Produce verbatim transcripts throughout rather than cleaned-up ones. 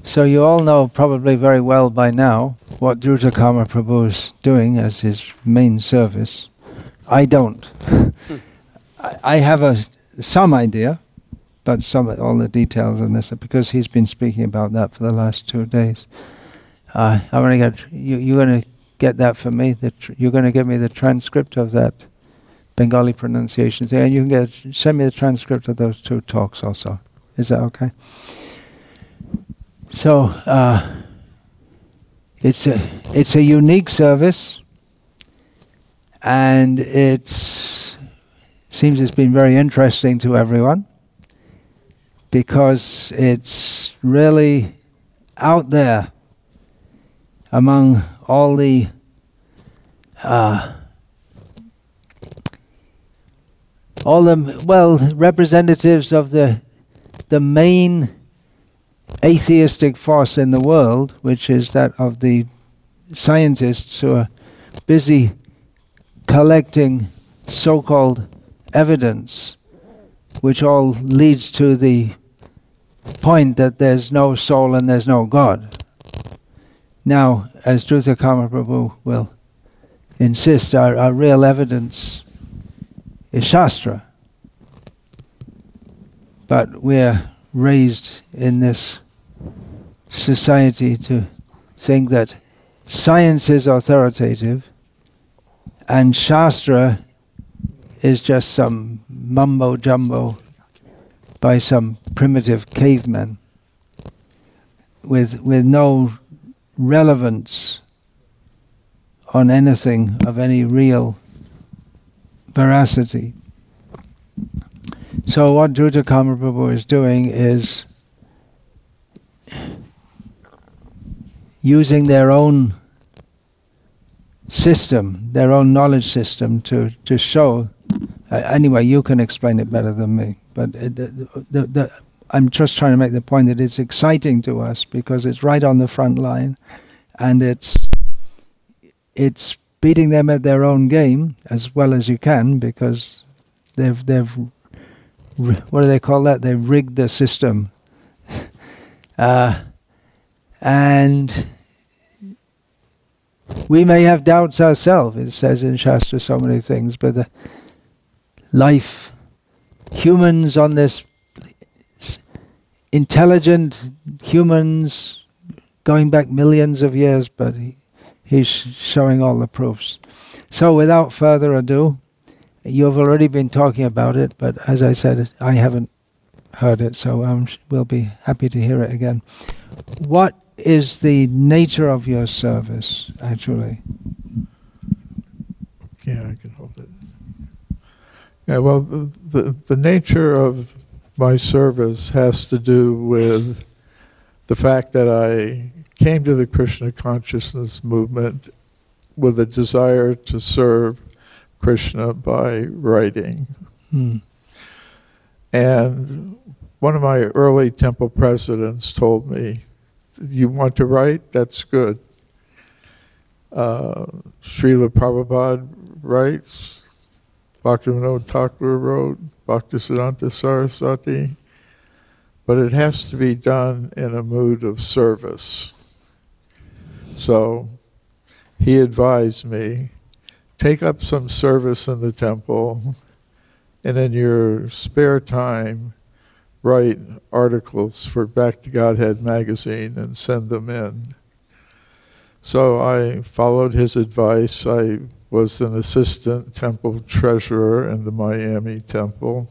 So you all know probably very well by now what Dhrutakama Prabhu is doing as his main service. I don't. I, I have a some idea, but some all the details on this, because he's been speaking about that for the last two days. Uh, I'm going to get you. You're going to get that for me. The tr- you're going to give me the transcript of that Bengali pronunciation thing, and you can get send me the transcript of those two talks also. Is that okay? So uh, it's a it's a unique service, and it's seems it's been very interesting to everyone because it's really out there among all the uh, all the well representatives of the the main atheistic force in the world, which is that of the scientists who are busy collecting so-called evidence, which all leads to the point that there's no soul and there's no God. Now, as Dhrutakama Prabhu will insist, our, our real evidence is Shastra. But we're raised in this society to think that science is authoritative and Shastra is just some mumbo-jumbo by some primitive cavemen with with no relevance on anything of any real veracity. So what Dhrutakama Prabhu is doing is using their own system, their own knowledge system to, to show, uh, anyway, you can explain it better than me, but it, the, the, the, I'm just trying to make the point that it's exciting to us because it's right on the front line and it's it's beating them at their own game as well as you can because they've they've what do they call that? They've rigged the system. uh, and we may have doubts ourselves. It says in Shastra so many things, but the life, humans on this, intelligent humans going back millions of years, but he, he's showing all the proofs. So without further ado, you've already been talking about it, but as I said, I haven't heard it, so um, we'll be happy to hear it again. What is the nature of your service, actually? Yeah, I can hold it. Yeah, well, the, the, the nature of my service has to do with the fact that I came to the Krishna consciousness movement with a desire to serve Krishna by writing. Hmm. And one of my early temple presidents told me, you want to write? That's good. Uh, Srila Prabhupada writes, Bhaktivinoda Thakur wrote, Bhaktisiddhanta Saraswati, but it has to be done in a mood of service. So he advised me, take up some service in the temple, and in your spare time, write articles for Back to Godhead magazine and send them in. So I followed his advice. I was an assistant temple treasurer in the Miami temple.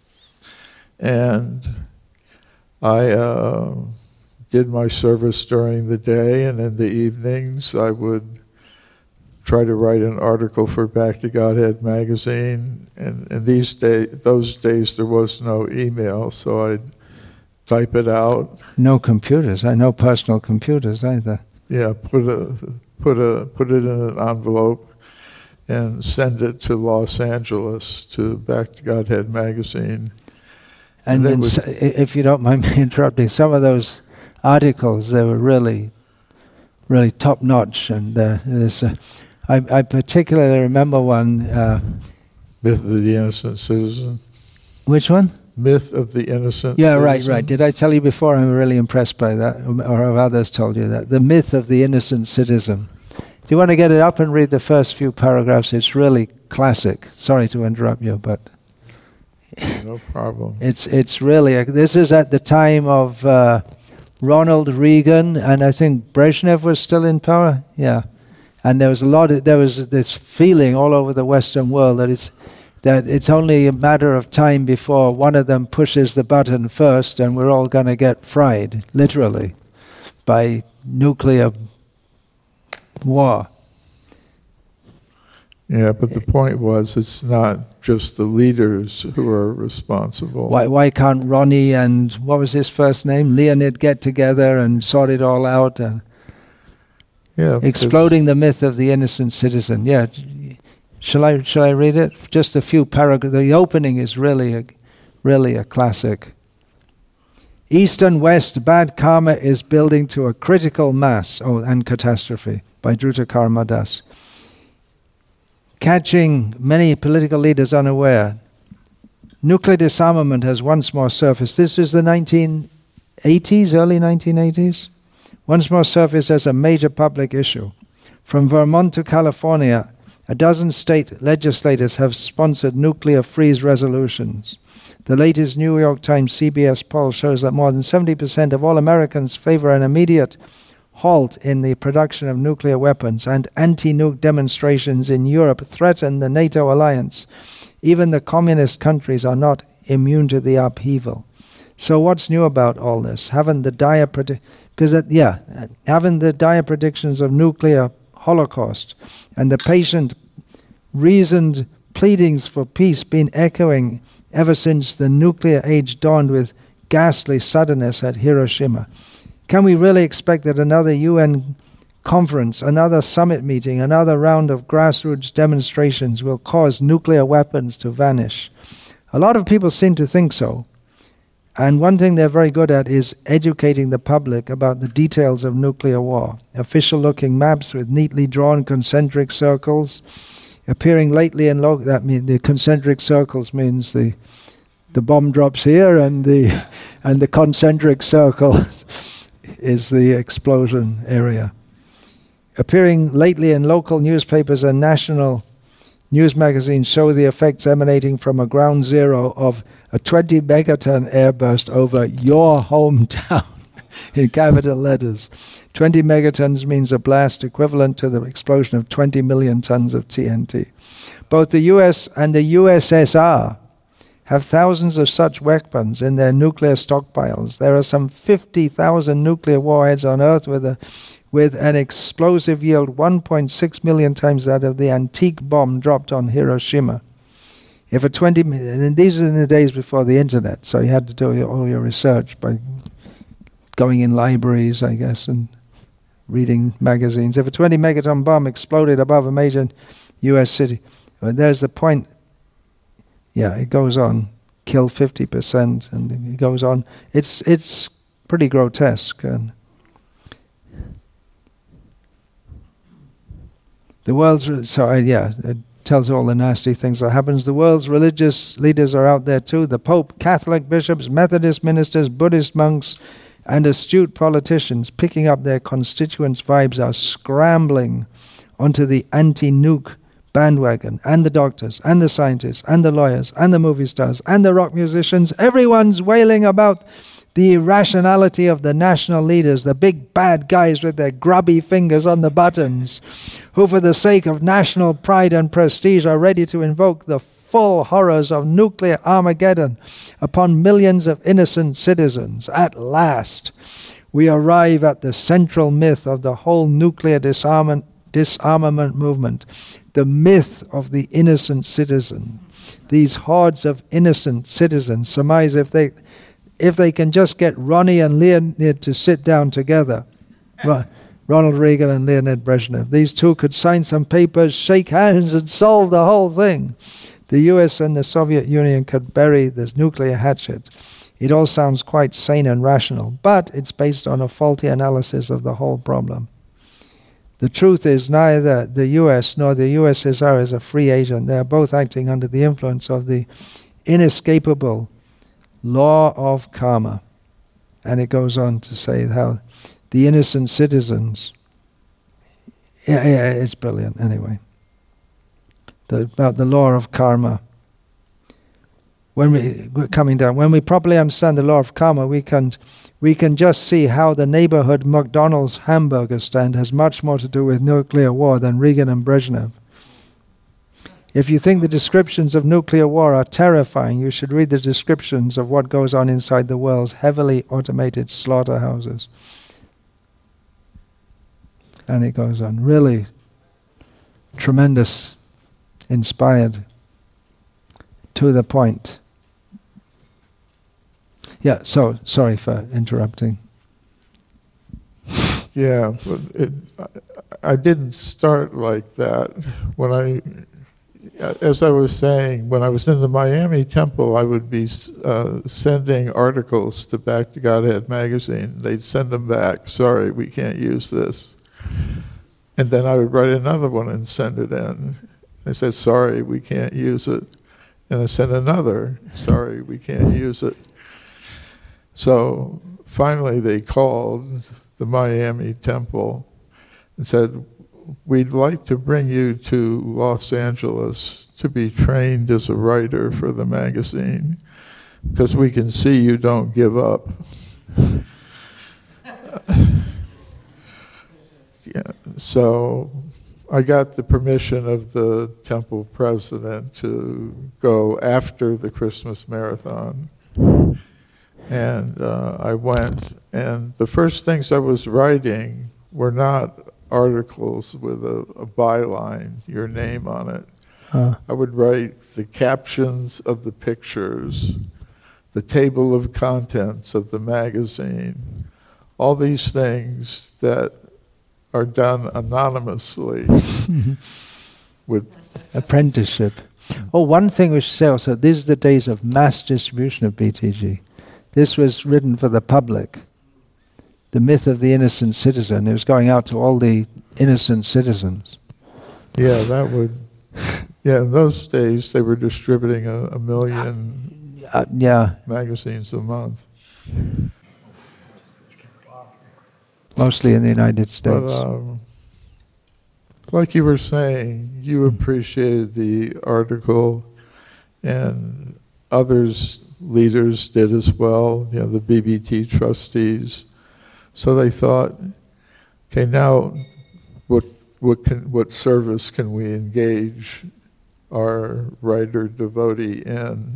And I uh, did my service during the day, and in the evenings I would try to write an article for Back to Godhead magazine. And in these day, those days there was no email, so I'd type it out. No computers. I know personal computers either. Yeah, put a put a put it in an envelope and send it to Los Angeles to Back to Godhead magazine. And, and then, so, if you don't mind me interrupting, some of those articles, they were really, really top notch. And uh, there's, uh, I, I particularly remember one. Uh, Myth of the Innocent Citizen. Which one? myth of the innocent Yeah, citizen. right, right. Did I tell you before? I'm really impressed by that, or have others told you that? The myth of the innocent citizen. Do you want to get it up and read the first few paragraphs? It's really classic. Sorry to interrupt you, but No problem. it's it's really a, this is at the time of uh, Ronald Reagan, and I think Brezhnev was still in power. Yeah, and there was a lot of, there was this feeling all over the Western world that it's that it's only a matter of time before one of them pushes the button first, and we're all going to get fried, literally, by nuclear war. Yeah, but the point was, it's not just the leaders who are responsible. Why why can't Ronnie and, what was his first name, Leonid, get together and sort it all out? And Yeah, exploding the myth of the innocent citizen. Yeah, shall I shall I read it? Just a few paragraphs. The opening is really a, really a classic. East and West, bad karma is building to a critical mass. Oh, and catastrophe by Dhrutakar Das. Catching many political leaders unaware, nuclear disarmament has once more surfaced. This is the nineteen eighties, early nineteen eighties. Once more surfaced as a major public issue. From Vermont to California, a dozen state legislators have sponsored nuclear freeze resolutions. The latest New York Times C B S poll shows that more than seventy percent of all Americans favor an immediate halt in the production of nuclear weapons, and anti-nuke demonstrations in Europe threaten the NATO alliance. Even the communist countries are not immune to the upheaval. So what's new about all this? Haven't the dire predi- because uh, yeah, haven't the dire predictions of nuclear holocaust and the patient, reasoned pleadings for peace been echoing ever since the nuclear age dawned with ghastly suddenness at Hiroshima? Can we really expect that another U N conference, another summit meeting, another round of grassroots demonstrations will cause nuclear weapons to vanish? A lot of people seem to think so. And one thing they're very good at is educating the public about the details of nuclear war. Official-looking maps with neatly drawn concentric circles appearing lately in local. That means the concentric circles means the the bomb drops here, and the and the concentric circle is the explosion area. Appearing lately in local newspapers and national news magazines show the effects emanating from a ground zero of a twenty megaton airburst over your hometown in capital letters. twenty megatons means a blast equivalent to the explosion of twenty million tons of T N T. Both the U S and the U S S R have thousands of such weapons in their nuclear stockpiles. There are some fifty thousand nuclear warheads on Earth with a with an explosive yield one point six million times that of the antique bomb dropped on Hiroshima. If a twenty, and these are in the days before the internet, so you had to do all your research by going in libraries, I guess, and reading magazines. If a twenty megaton bomb exploded above a major U S city, well, there's the point. Yeah, it goes on. Kill fifty percent, and it goes on. It's it's pretty grotesque. And the world's so uh, yeah, it tells all the nasty things that happens. The world's religious leaders are out there too. The Pope, Catholic bishops, Methodist ministers, Buddhist monks, and astute politicians picking up their constituents' vibes are scrambling onto the anti-nuke bandwagon, and the doctors, and the scientists, and the lawyers, and the movie stars, and the rock musicians. Everyone's wailing about the irrationality of the national leaders, the big bad guys with their grubby fingers on the buttons, who for the sake of national pride and prestige are ready to invoke the full horrors of nuclear Armageddon upon millions of innocent citizens. At last, we arrive at the central myth of the whole nuclear disarmament, disarmament movement, the myth of the innocent citizen. These hordes of innocent citizens surmise if they if they can just get Ronnie and Leonid to sit down together, Ronald Reagan and Leonid Brezhnev, these two could sign some papers, shake hands, and solve the whole thing. The U S and the Soviet Union could bury this nuclear hatchet. It all sounds quite sane and rational, but it's based on a faulty analysis of the whole problem. The truth is neither the U S nor the U S S R is a free agent. They are both acting under the influence of the inescapable law of karma. And it goes on to say how the innocent citizens, yeah, yeah, it's brilliant anyway. The, about the law of karma. When we, we're coming down, when we properly understand the law of karma, we can we can just see how the neighborhood McDonald's hamburger stand has much more to do with nuclear war than Reagan and Brezhnev. If you think the descriptions of nuclear war are terrifying, you should read the descriptions of what goes on inside the world's heavily automated slaughterhouses. And it goes on. Really tremendous, inspired, to the point. Yeah, so sorry for interrupting. Yeah, but it, I, I didn't start like that. When I, as I was saying, when I was in the Miami temple, I would be uh, sending articles to Back to Godhead magazine. They'd send them back. Sorry, we can't use this. And then I would write another one and send it in. They said, sorry, we can't use it. And I sent another, sorry, we can't use it. So finally they called the Miami temple and said, we'd like to bring you to Los Angeles to be trained as a writer for the magazine because we can see you don't give up. Yeah, so I got the permission of the temple president to go after the Christmas marathon. And uh, I went, and the first things I was writing were not articles with a, a byline, your name on it. Huh. I would write the captions of the pictures, the table of contents of the magazine, all these things that are done anonymously with apprenticeship. Oh, one thing we should say also, these are the days of mass distribution of B T G. This was written for the public. The myth of the innocent citizen. It was going out to all the innocent citizens. Yeah, that would... Yeah, in those days, they were distributing a, a million uh, yeah. magazines a month. Mostly in the United States. But, um, like you were saying, you appreciated the article, and others... leaders did as well, you know, the B B T trustees. So they thought, okay, now what what can what service can we engage our writer devotee in?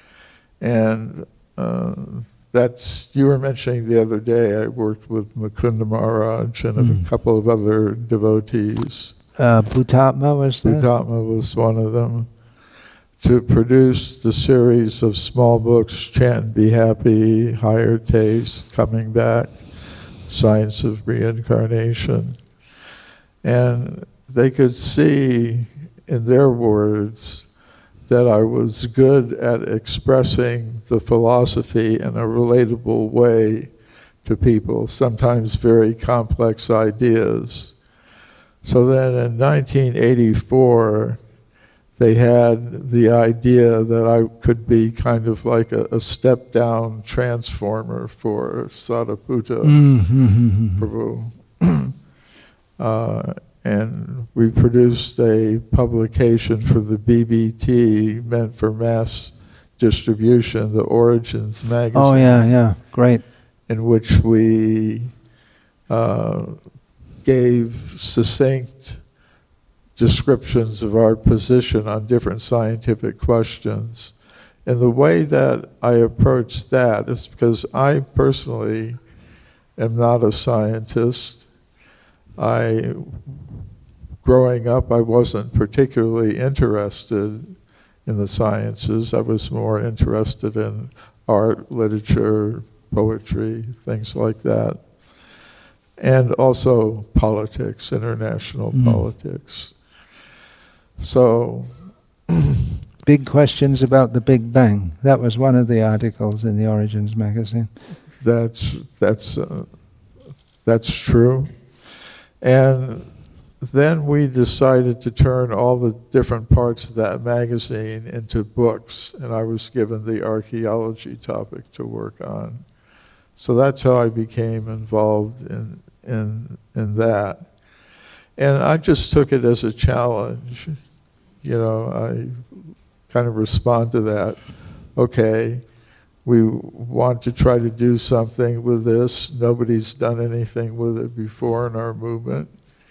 And uh, that's, you were mentioning the other day, I worked with Mukunda Maharaj and mm. a couple of other devotees. Uh, Bhutatma was there? Bhutatma was one of them. To produce the series of small books, Chant and Be Happy, Higher Taste, Coming Back, Science of Reincarnation. And they could see in their words that I was good at expressing the philosophy in a relatable way to people, sometimes very complex ideas. So then in nineteen eighty-four, they had the idea that I could be kind of like a, a step-down transformer for Sadhaputta mm-hmm. Prabhu. uh, and we produced a publication for the B B T meant for mass distribution, the Origins magazine. Oh, yeah, yeah, great. In which we uh, gave succinct descriptions of our position on different scientific questions. And the way that I approach that is because I personally am not a scientist. I, growing up, I wasn't particularly interested in the sciences. I was more interested in art, literature, poetry, things like that. And also politics, international mm. politics. So, big questions about the Big Bang. That was one of the articles in the Origins magazine. That's that's uh, that's true, and then we decided to turn all the different parts of that magazine into books, and I was given the archaeology topic to work on. So that's how I became involved in in in that. And I just took it as a challenge. You know, I kind of respond to that. Okay, we want to try to do something with this. Nobody's done anything with it before in our movement.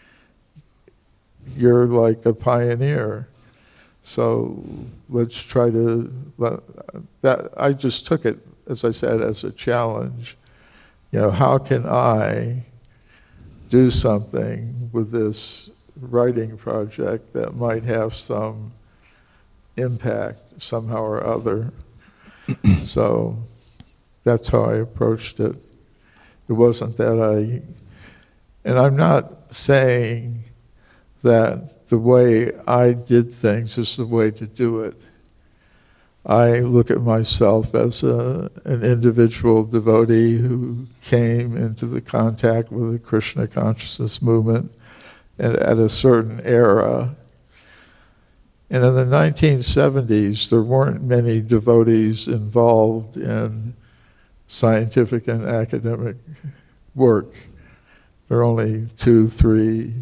You're like a pioneer. So let's try to, that I just took it, as I said, as a challenge. You know, how can I do something with this writing project that might have some impact somehow or other? So that's how I approached it. It wasn't that I, and I'm not saying that the way I did things is the way to do it. I look at myself as a, an individual devotee who came into the contact with the Krishna consciousness movement and at a certain era. And in the nineteen seventies, there weren't many devotees involved in scientific and academic work. There were only two, three.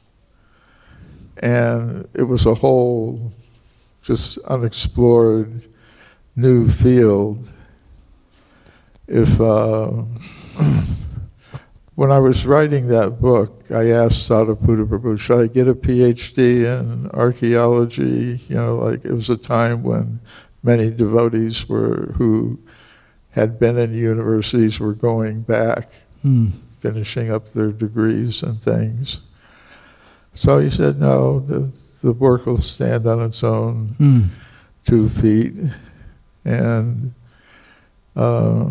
And it was a whole just unexplored new field. If uh, when I was writing that book, I asked Sadhaputta Prabhu, should I get a P H D in archaeology? You know, like it was a time when many devotees were who had been in universities were going back, hmm. finishing up their degrees and things. So he said, no, the, the work will stand on its own hmm. two feet. And, uh,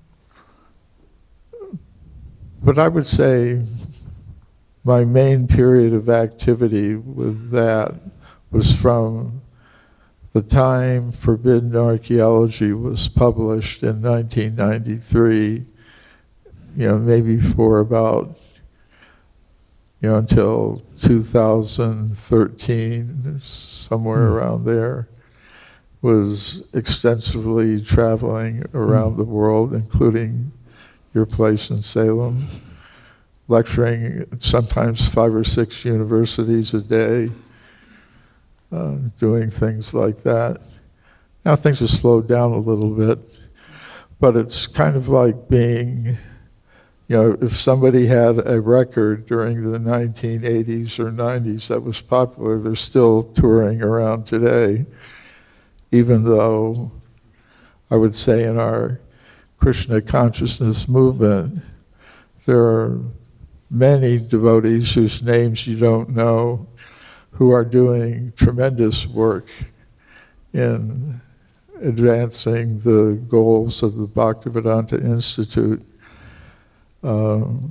but I would say my main period of activity with that was from the time Forbidden Archaeology was published in nineteen ninety-three, you know, maybe for about, you know, until two thousand thirteen, somewhere mm. around there, was extensively traveling around mm. the world, including your place in Salem, lecturing sometimes five or six universities a day, uh, doing things like that. Now things have slowed down a little bit, but it's kind of like being, you know, if somebody had a record during the nineteen eighties or nineties that was popular, they're still touring around today, even though I would say in our Krishna consciousness movement, there are many devotees whose names you don't know who are doing tremendous work in advancing the goals of the Bhaktivedanta Institute. Um,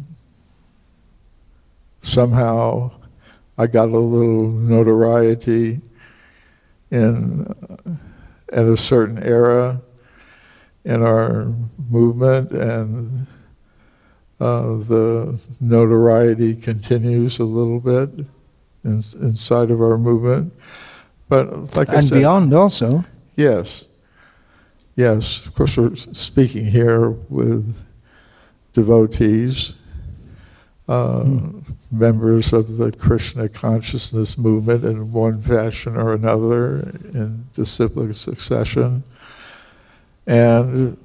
somehow I got a little notoriety in uh, at a certain era in our movement, and uh, the notoriety continues a little bit in, inside of our movement. But like and I said, beyond also. Yes, yes. Of course, we're speaking here with devotees, uh, mm. members of the Krishna consciousness movement in one fashion or another in disciplic succession. And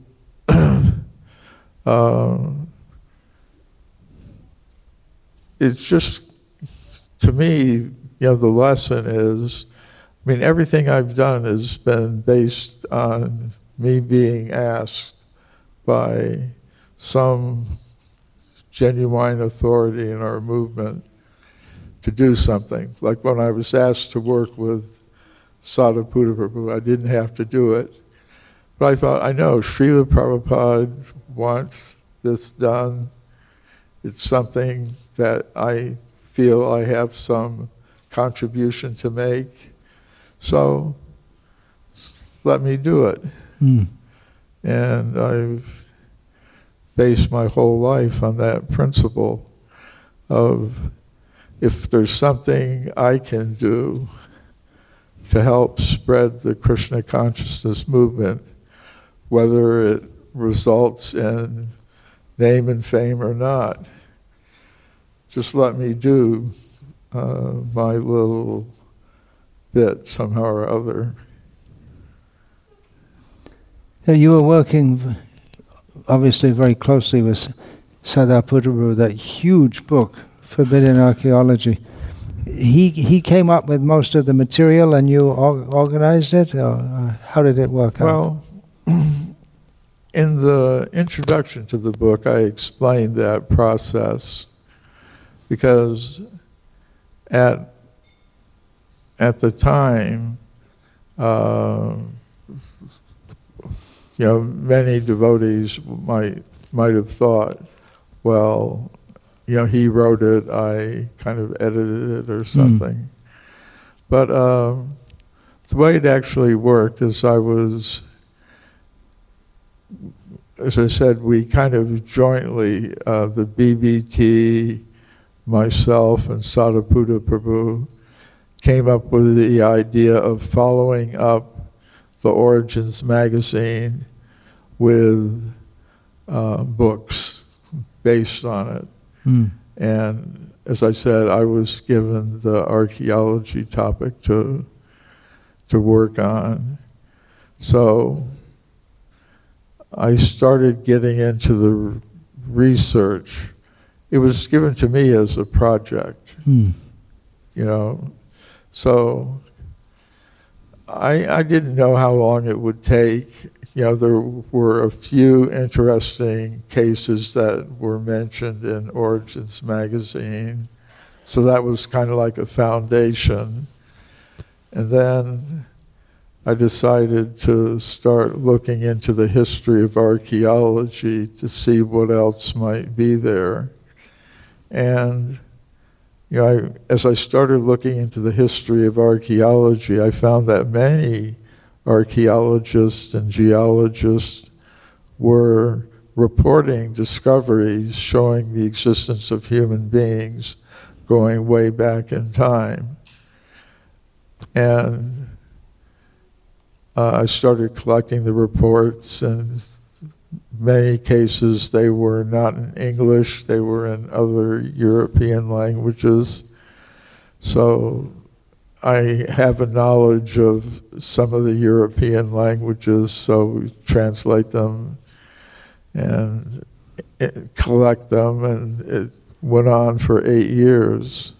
uh, it's just, to me, you know, the lesson is, I mean, everything I've done has been based on me being asked by some genuine authority in our movement to do something. Like when I was asked to work with Sadhaputta Prabhu, I didn't have to do it. But I thought, I know, Srila Prabhupada wants this done. It's something that I feel I have some contribution to make. So let me do it. Mm. And I've based my whole life on that principle of if there's something I can do to help spread the Krishna consciousness movement, whether it results in name and fame or not, just let me do uh, my little bit somehow or other. So you were working obviously very closely with Sariputta, that huge book, Forbidden Archaeology. He he came up with most of the material and you or, organized it, or, or how did it work out? Well, in the introduction to the book, I explained that process because at at the time, uh, you know, many devotees might might have thought, well, you know, he wrote it, I kind of edited it or something. Mm. But um, the way it actually worked is I was, as I said, we kind of jointly, uh, the B B T, myself, and Sariputta Prabhu, came up with the idea of following up the Origins magazine with uh, books based on it. Mm. And as I said, I was given the archaeology topic to to work on. So I started getting into the research. It was given to me as a project, mm. you know. So I, I didn't know how long it would take. You know, there were a few interesting cases that were mentioned in Origins magazine. So that was kind of like a foundation. And then I decided to start looking into the history of archaeology to see what else might be there. And you know, I, as I started looking into the history of archaeology, I found that many archaeologists and geologists were reporting discoveries showing the existence of human beings going way back in time. And uh, I started collecting the reports, and many cases they were not in English, they were in other European languages. So I have a knowledge of some of the European languages, so we translate them and it, collect them, and it went on for eight years.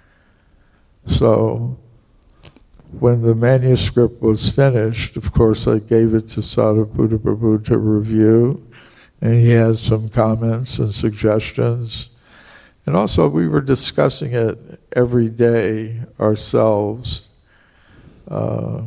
So when the manuscript was finished, of course, I gave it to Sariputta Prabhu to review, and he had some comments and suggestions. And also, we were discussing it every day ourselves. Uh,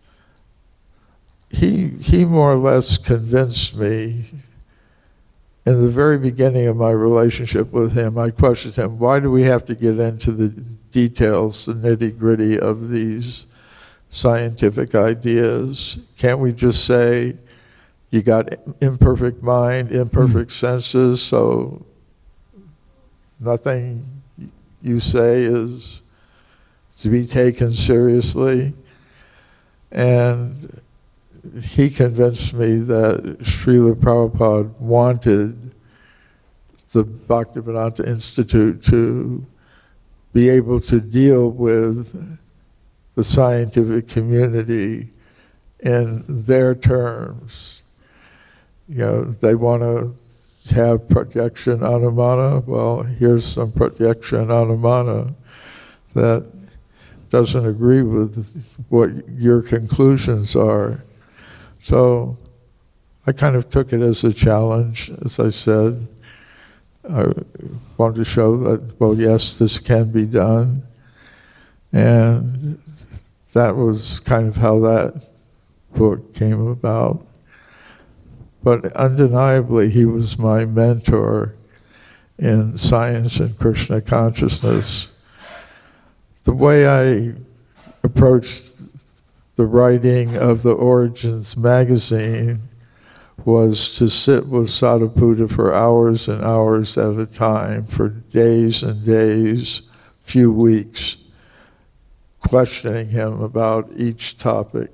he, he more or less convinced me. In the very beginning of my relationship with him, I questioned him, why do we have to get into the details, the nitty-gritty of these scientific ideas? Can't we just say, you got imperfect mind, imperfect mm. senses, so nothing you say is to be taken seriously? And he convinced me that Srila Prabhupada wanted the Bhaktivedanta Institute to be able to deal with the scientific community in their terms. You know, they want to have projection anumana. Well, here's some projection anumana that doesn't agree with what your conclusions are. So I kind of took it as a challenge, as I said. I wanted to show that, well, yes, this can be done. And that was kind of how that book came about. But undeniably, he was my mentor in science and Krishna consciousness. The way I approached the writing of the Origins magazine was to sit with Sariputta for hours and hours at a time, for days and days, few weeks questioning him about each topic,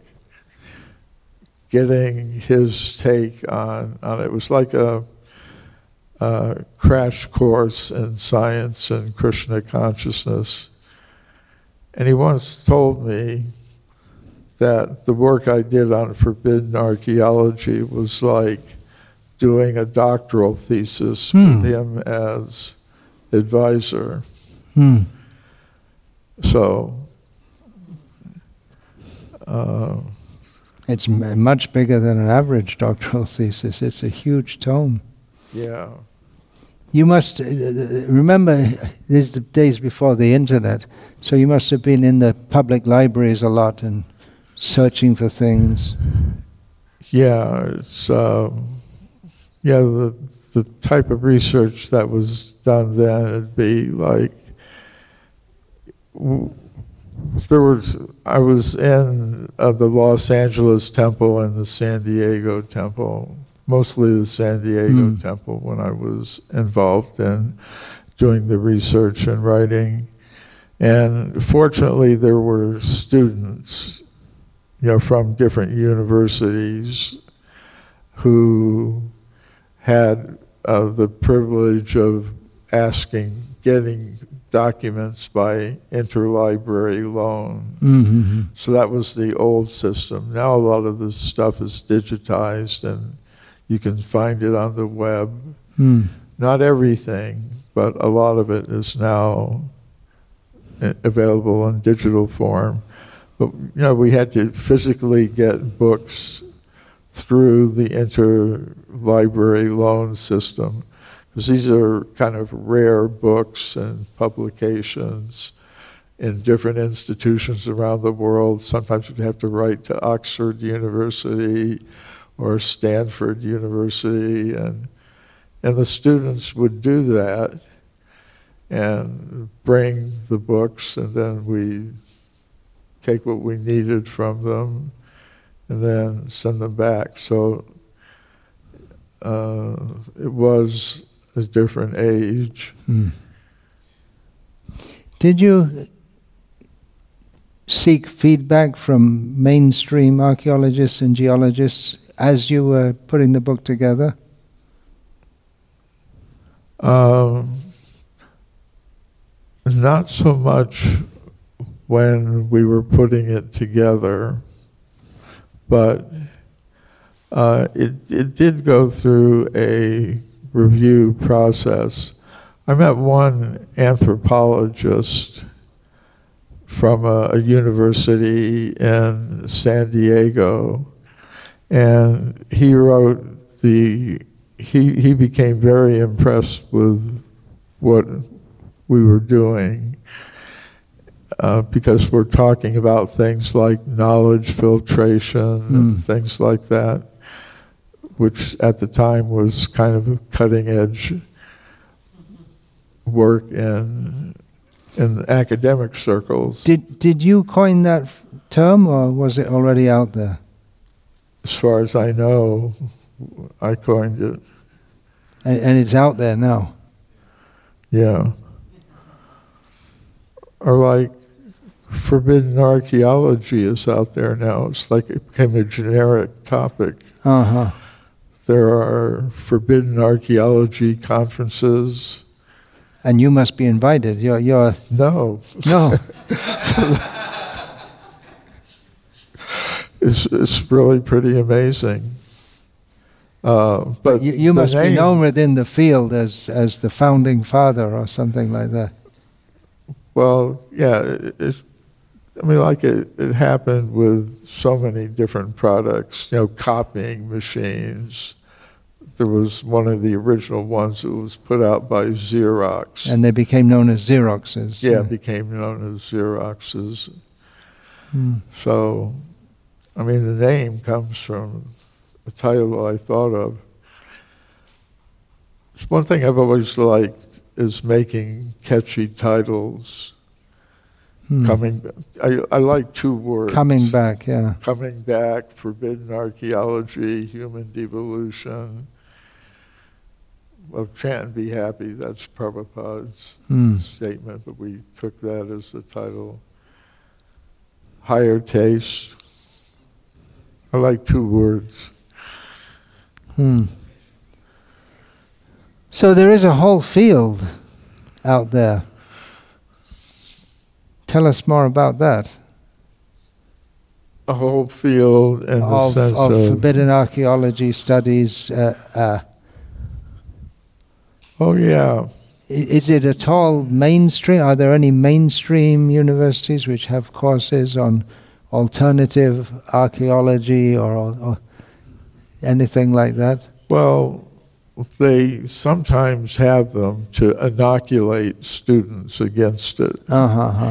getting his take on, on it. It was like a, a crash course in science and Krishna consciousness. And he once told me that the work I did on forbidden archaeology was like doing a doctoral thesis Hmm. with him as advisor. Hmm. So, uh, It's m- much bigger than an average doctoral thesis. It's a huge tome. yeah, You must uh, uh, remember, these are the days before the internet, so you must have been in the public libraries a lot and searching for things. yeah, it's um, yeah the the type of research that was done then would be like w- there was I was in uh, the Los Angeles temple and the San Diego temple, mostly the San Diego Mm. temple when I was involved in doing the research and writing. And fortunately, there were students, you know, from different universities who had uh, the privilege of asking, getting documents by interlibrary loan. Mm-hmm. So that was the old system. Now a lot of this stuff is digitized and you can find it on the web. Mm. Not everything, but a lot of it is now a- available in digital form. But you know, we had to physically get books through the interlibrary loan system, because these are kind of rare books and publications in different institutions around the world. Sometimes you have to write to Oxford University or Stanford University, and and the students would do that and bring the books, and then we take what we needed from them and then send them back. So uh, it was a different age. Mm. Did you seek feedback from mainstream archaeologists and geologists as you were putting the book together? Um, not so much when we were putting it together, but uh, it, it did go through a review process. I met one anthropologist from a, a university in San Diego, and he wrote the, he, he became very impressed with what we were doing, uh, because we're talking about things like knowledge filtration Mm. and things like that, which at the time was kind of a cutting edge work in in academic circles. Did did you coin that f- term, or was it already out there? As far as I know, I coined it. And, and it's out there now. Yeah. Or like forbidden archaeology is out there now. It's like it became a generic topic. Uh huh. There are forbidden archaeology conferences. And you must be invited. You're you're No. no. It's it's really pretty amazing. Uh, but you you the must be name- known within the field as as the founding father or something like that. Well, yeah, it, it's, I mean, like it, it happened with so many different products, you know, copying machines. There was one of the original ones that was put out by Xerox. And they became known as Xeroxes. yeah, it became known as Xeroxes. Hmm. So, I mean, the name comes from a title I thought of. It's one thing I've always liked is making catchy titles. Hmm. Coming, I, I like two words. Coming back, yeah. Coming back, forbidden archaeology, human devolution. of chant and be happy. That's Prabhupada's Mm. statement, but we took that as the title. Higher taste. I like two words. Hmm. So there is a whole field out there. Tell us more about that. A whole field in the Of, sense of of... forbidden archaeology studies. Uh, uh, Oh, yeah. i- is it at all mainstream? Are there any mainstream universities which have courses on alternative archaeology or, or anything like that? Well, they sometimes have them to inoculate students against it. Uh-huh.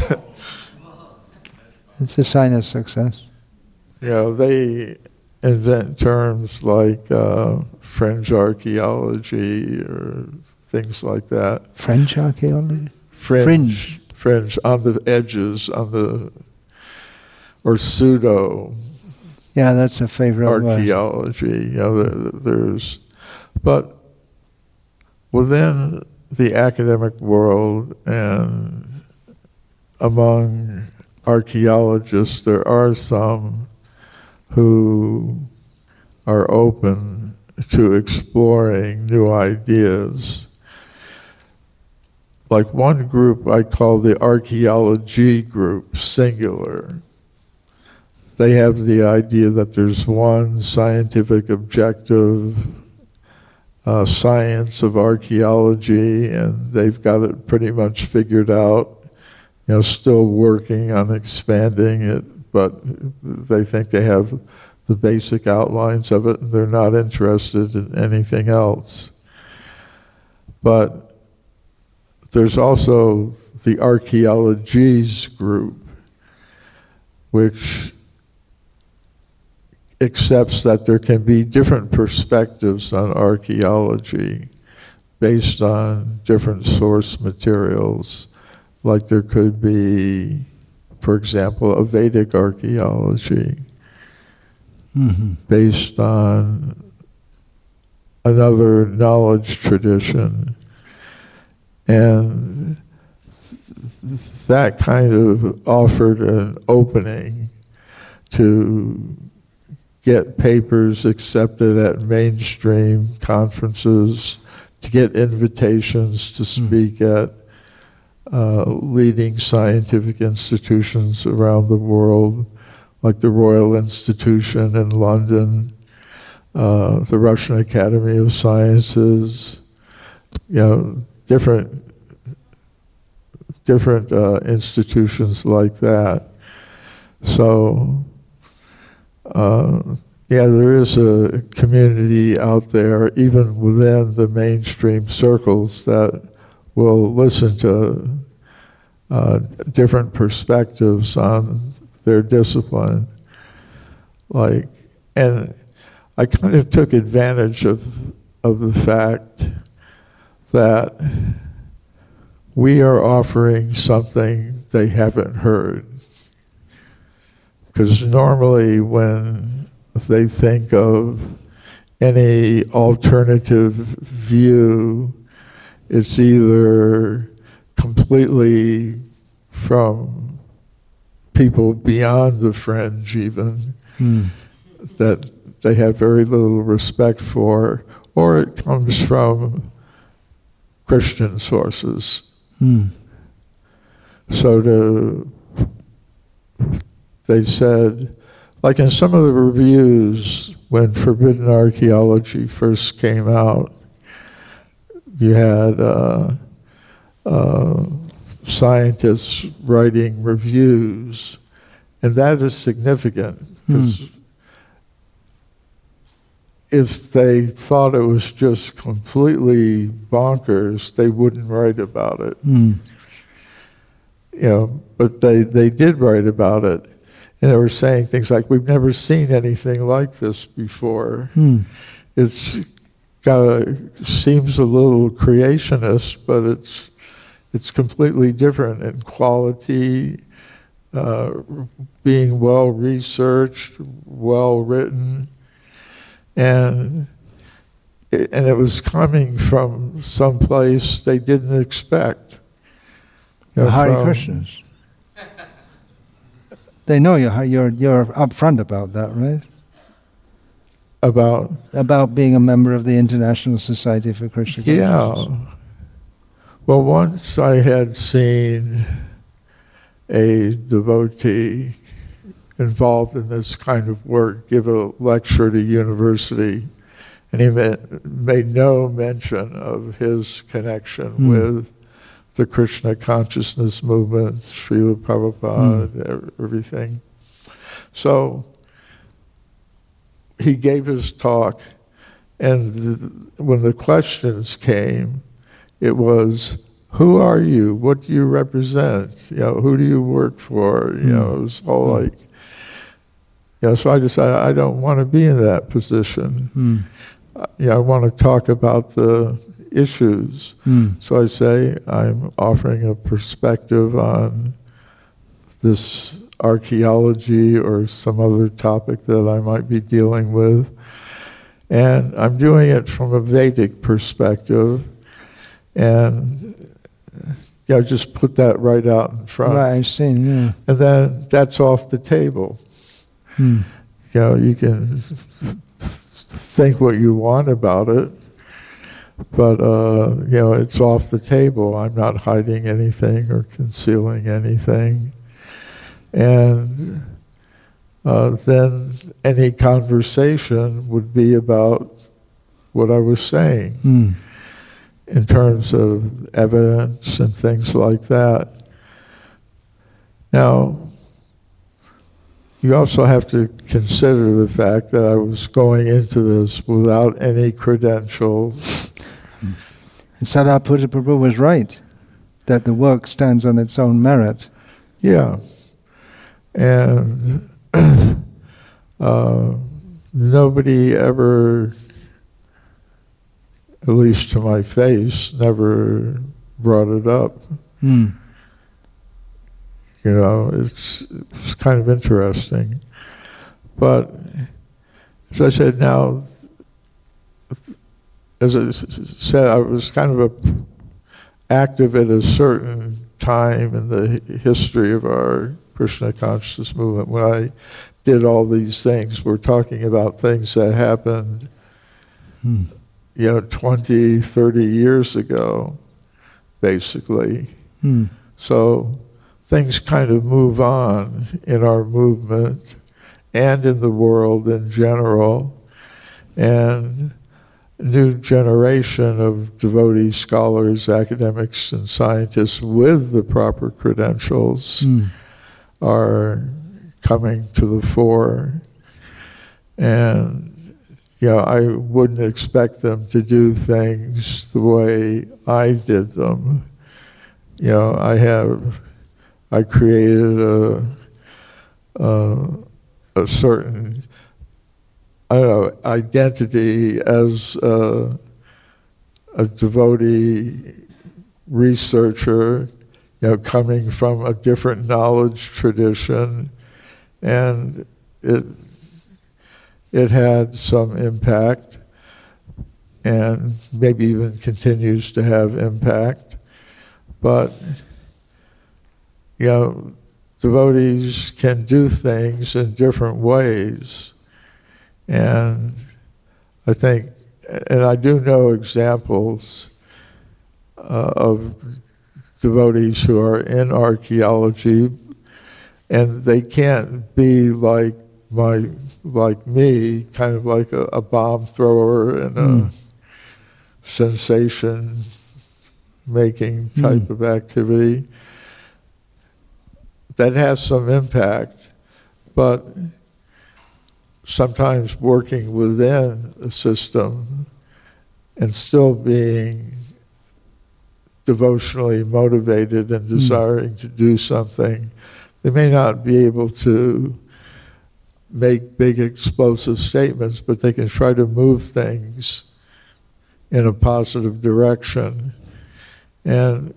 It's a sign of success. You know, they invent terms like uh, fringe archaeology or things like that. French archaeology? Fringe. Fringe. Fringe, on the edges, on the, or pseudo Yeah, that's a favorite word. archaeology. You know, the, there's, but within the academic world and among archaeologists, there are some who are open to exploring new ideas. Like one group I call the archaeology group, singular. They have the idea that there's one scientific objective uh, science of archaeology, and they've got it pretty much figured out. You know, still working on expanding it, but they think they have the basic outlines of it, and they're not interested in anything else. But there's also the archaeologies group, which accepts that there can be different perspectives on archaeology based on different source materials. Like there could be, for example, a Vedic archaeology Mm-hmm. based on another knowledge tradition. And th- that kind of offered an opening to get papers accepted at mainstream conferences, to get invitations to speak mm. at uh, leading scientific institutions around the world, like the Royal Institution in London, uh, the Russian Academy of Sciences, you know, different different uh, institutions like that. So, uh, yeah, there is a community out there, even within the mainstream circles, that will listen to uh, different perspectives on their discipline. Like, and I kind of took advantage of of the fact that we are offering something they haven't heard. Because normally when they think of any alternative view, it's either completely from people beyond the fringe even, mm. that they have very little respect for, or it comes from Christian sources. Mm. So to, they said, like in some of the reviews when Forbidden Archaeology first came out, you had uh, uh, scientists writing reviews, and that is significant, because mm. if they thought it was just completely bonkers, they wouldn't write about it. Mm. You know, but they, they did write about it. And they were saying things like, we've never seen anything like this before. Mm. It's got a, seems a little creationist, but it's it's completely different in quality, uh, being well researched, well written. And it, and it was coming from some place they didn't expect. You know, The Hare from- Krishnas. They know you're you're you're upfront about that, right? About About being a member of the International Society for Krishna Consciousness. yeah. Well, once I had seen a devotee involved in this kind of work give a lecture at a university, and he ma- made no mention of his connection Mm. with the Krishna consciousness movement, Srila Prabhupada, Mm. ev- everything. So he gave his talk, and the, when the questions came, it was, who are you? What do you represent? You know, who do you work for? You Mm. know, it was all Mm. like, you know, so I decided I don't want to be in that position. Mm. Uh, you know, I want to talk about the issues. Mm. So I say I'm offering a perspective on this archaeology or some other topic that I might be dealing with. And I'm doing it from a Vedic perspective. And you know, just put that right out in front. Right, I've seen, yeah. And then that's off the table. Mm. You know, you can think what you want about it, but uh, you know, it's off the table. I'm not hiding anything or concealing anything. And uh, then any conversation would be about what I was saying Mm. in terms of evidence and things like that. Now, you also have to consider the fact that I was going into this without any credentials. And Sariputta Prabhu was right, that the work stands on its own merit. Yeah. And uh, nobody ever, at least to my face, never brought it up. Mm. You know, it's, it's kind of interesting. But, as I said, now, as I said, I was kind of a, active at a certain time in the history of our Krishna consciousness movement when I did all these things. We're talking about things that happened, Mm. you know, twenty, thirty years ago, basically. Mm. So things kind of move on in our movement and in the world in general. And a new generation of devotee scholars, academics, and scientists with the proper credentials Mm. are coming to the fore. And you know, I wouldn't expect them to do things the way I did them. You know, I have, I created a, a, a certain, I don't know, identity as a, a devotee researcher, you know, coming from a different knowledge tradition, and it it had some impact, and maybe even continues to have impact. But you know, devotees can do things in different ways, and I think, and I do know examples uh, of devotees who are in archaeology, and they can't be like my, like me, kind of like a, a bomb thrower and Mm. a sensation-making type Mm. of activity. That has some impact, but sometimes working within a system and still being devotionally motivated and desiring mm. to do something, they may not be able to make big explosive statements, but they can try to move things in a positive direction. And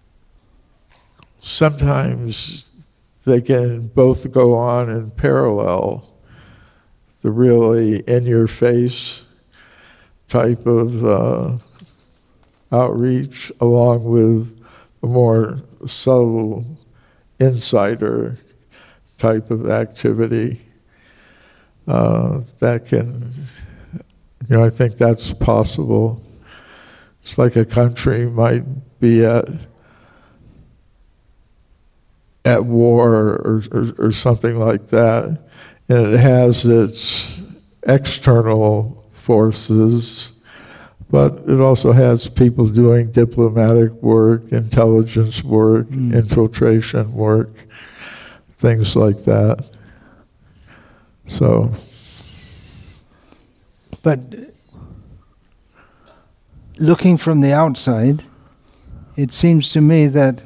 sometimes they can both go on in parallel. The really in-your-face type of uh, outreach, along with a more subtle insider type of activity uh, that can, you know, I think that's possible. It's like a country might be at at war or, or, or something like that, and it has its external forces, but it also has people doing diplomatic work, intelligence work, mm. infiltration work, things like that. So, but looking from the outside, it seems to me that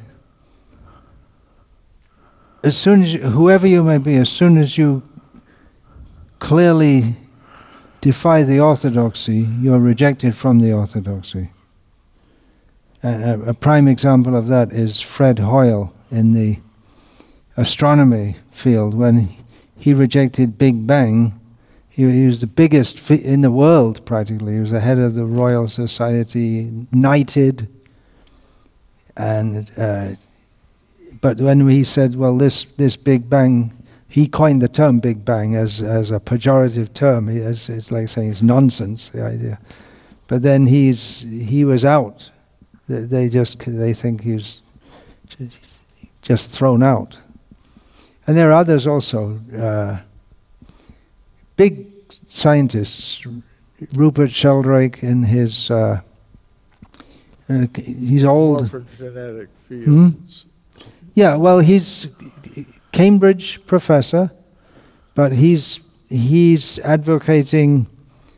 as soon as you, whoever you may be, as soon as you clearly defy the orthodoxy, you're rejected from the orthodoxy. A, a prime example of that is Fred Hoyle in the astronomy field. When he rejected Big Bang, he, he was the biggest fi- in the world practically. He was the head of the Royal Society, knighted, and uh, but when he said, well, this, this Big Bang, he coined the term Big Bang as, as a pejorative term. He, as, it's like saying it's nonsense, the idea. But then he's he was out. They, they just they think he was just thrown out. And there are others also, uh, big scientists. Rupert Sheldrake in his uh, uh, he's old. More for genetic fields. Hmm? Yeah, well, he's Cambridge professor, but he's he's advocating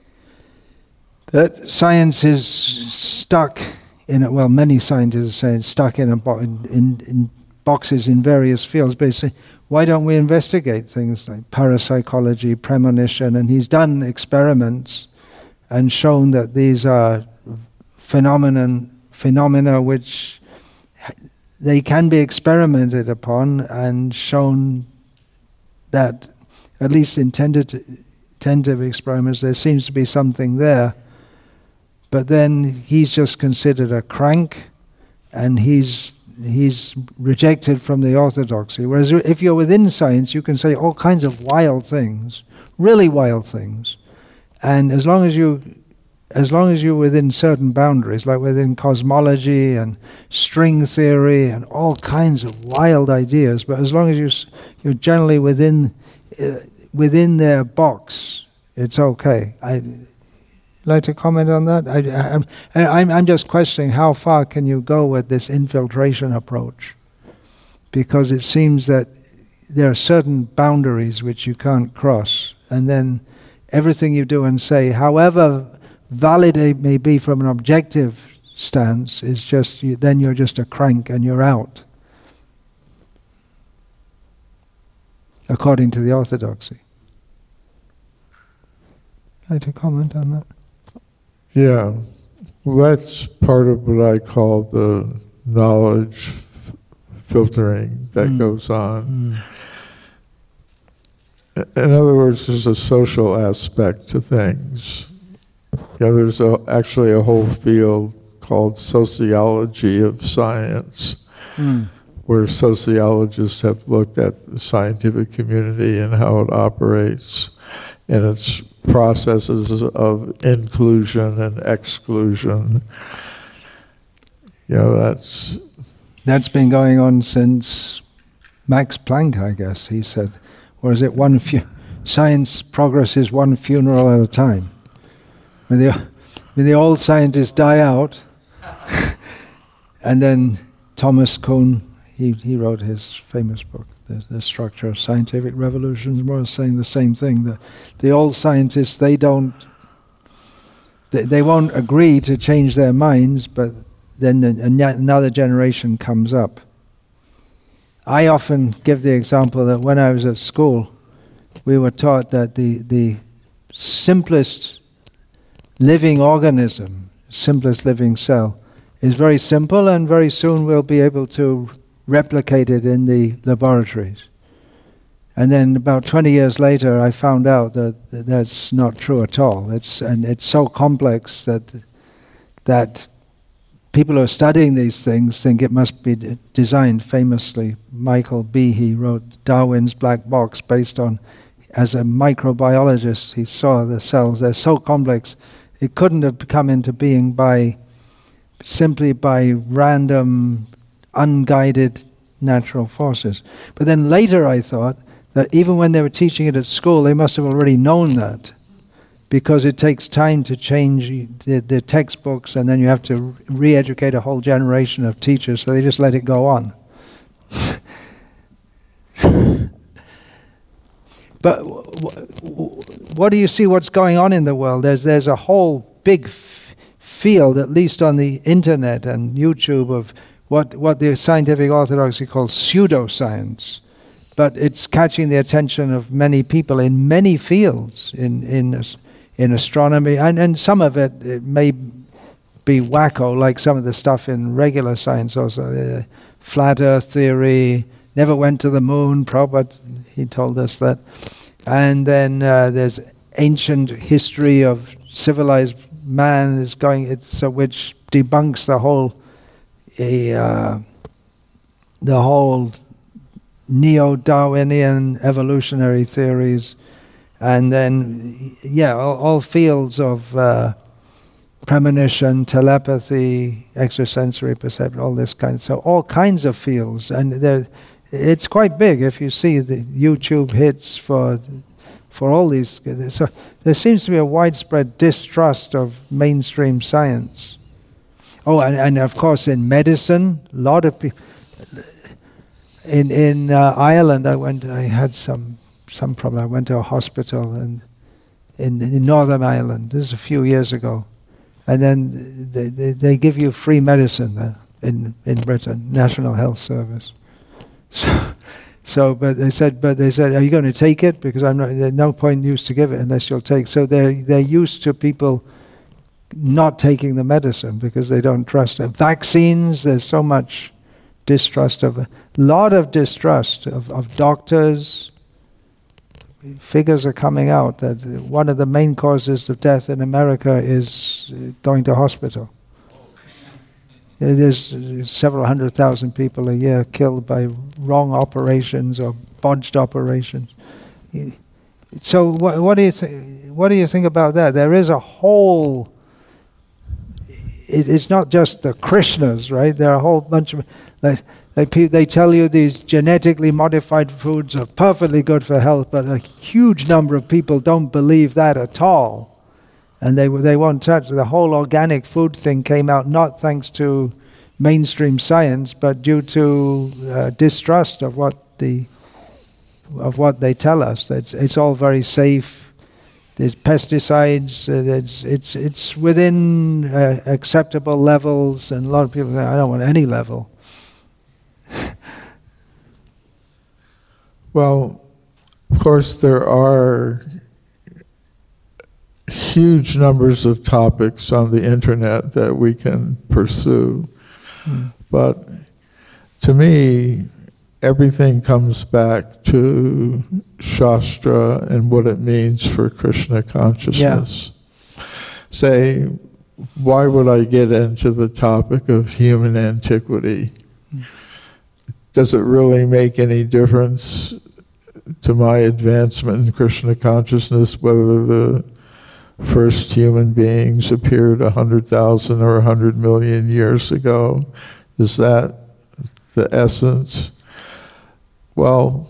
that science is stuck in a, well, many scientists are saying stuck in a bo- in, in, in boxes in various fields. But say, why don't we investigate things like parapsychology, premonition? And he's done experiments and shown that these are phenomenon phenomena which they can be experimented upon, and shown that, at least in tentative, tentative experiments, there seems to be something there. But then he's just considered a crank, and he's he's rejected from the orthodoxy. Whereas if you're within science, you can say all kinds of wild things, really wild things, and as long as you As long as you're within certain boundaries, like within cosmology and string theory and all kinds of wild ideas, but as long as you're, you're generally within uh, within their box, it's okay. I'd like to comment on that. I, I, I'm, I'm, I'm just questioning how far can you go with this infiltration approach, because it seems that there are certain boundaries which you can't cross, and then everything you do and say, however valid it may be from an objective stance, is just you, then you're just a crank and you're out, according to the orthodoxy. Like to comment on that? Yeah, well, that's part of what I call the knowledge f- filtering that mm. goes on. Mm. In other words, there's a social aspect to things. You know, there's a, actually a whole field called sociology of science, mm. where sociologists have looked at the scientific community and how it operates and its processes of inclusion and exclusion. You know, that's... That's been going on since Max Planck, I guess, he said. Or is it one fu- science progresses one funeral at a time? When the, when the old scientists die out, and then Thomas Kuhn, he, he wrote his famous book, the, the Structure of Scientific Revolutions, more saying the same thing. The, the old scientists, they don't, they, they won't agree to change their minds, but then the, another generation comes up. I often give the example that when I was at school, we were taught that the, the simplest living organism, simplest living cell, is very simple, and very soon we'll be able to replicate it in the laboratories. And then about twenty years later, I found out that that's not true at all. It's and it's so complex that that people who are studying these things think it must be d- designed. Famously, Michael Behe wrote Darwin's Black Box based on, as a microbiologist, he saw the cells. They're so complex, it couldn't have come into being by simply by random, unguided natural forces. But then later I thought that even when they were teaching it at school, they must have already known that, because it takes time to change the, the textbooks, and then you have to re-educate a whole generation of teachers, so they just let it go on. But w- w- what do you see what's going on in the world? There's there's a whole big f- field, at least on the internet and YouTube, of what, what the scientific orthodoxy calls pseudoscience. But it's catching the attention of many people in many fields, in in in astronomy, and, and some of it, it may be wacko, like some of the stuff in regular science also. Uh, flat Earth theory, never went to the moon, Prabhupada, he told us that. And then uh, there's ancient history of civilized man is going, it's, so which debunks the whole uh, the whole neo-Darwinian evolutionary theories. And then, yeah, all, all fields of uh, premonition, telepathy, extrasensory perception, all this kind. So all kinds of fields, and there, it's quite big. If you see the YouTube hits for for all these, so there seems to be a widespread distrust of mainstream science. Oh, and, and of course in medicine, a lot of people. In in uh, Ireland, I went. I had some. some problem. I went to a hospital and in, in Northern Ireland. This is a few years ago. And then they, they, they give you free medicine there in, in Britain, National Health Service. So, so, but they said, but they said, are you going to take it? Because I'm not, there's no point use to give it unless you'll take. So they're, they're used to people not taking the medicine because they don't trust it. Vaccines, there's so much distrust of, a lot of distrust of, of doctors. Figures are coming out that one of the main causes of death in America is going to hospital. There's several hundred thousand people a year killed by wrong operations or botched operations. So what, what do you th- what do you think about that? There is a whole. It, it's not just the Krishnas, right? There are a whole bunch of. Like, They, they tell you these genetically modified foods are perfectly good for health, but a huge number of people don't believe that at all. And they they won't touch. The whole organic food thing came out not thanks to mainstream science, but due to uh, distrust of what the of what they tell us. It's it's all very safe. There's pesticides. Uh, it's it's it's within uh, acceptable levels, and a lot of people say, I don't want any level. Well, of course, there are huge numbers of topics on the internet that we can pursue. Mm. But to me, everything comes back to Shastra and what it means for Krishna consciousness. Yeah. Say, why would I get into the topic of human antiquity? Mm. Does it really make any difference to my advancement in Krishna consciousness whether the first human beings appeared a hundred thousand or a hundred million years ago? Is that the essence? Well,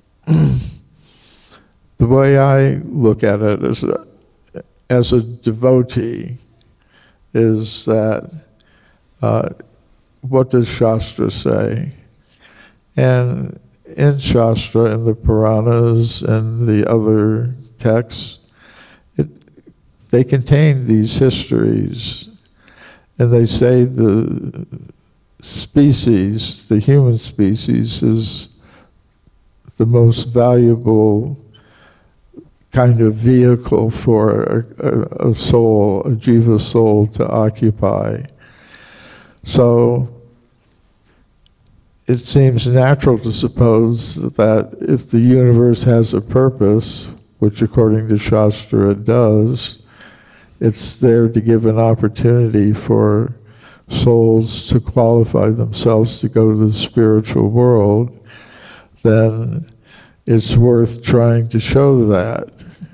the way I look at it as a, as a devotee is that uh, what does Shastra say? And in Shastra, in the Puranas and the other texts, it, they contain these histories, and they say the species, the human species, is the most valuable kind of vehicle for a, a, a soul, a jiva soul to occupy. So it seems natural to suppose that if the universe has a purpose, which according to Shastra it does, it's there to give an opportunity for souls to qualify themselves to go to the spiritual world, then it's worth trying to show that.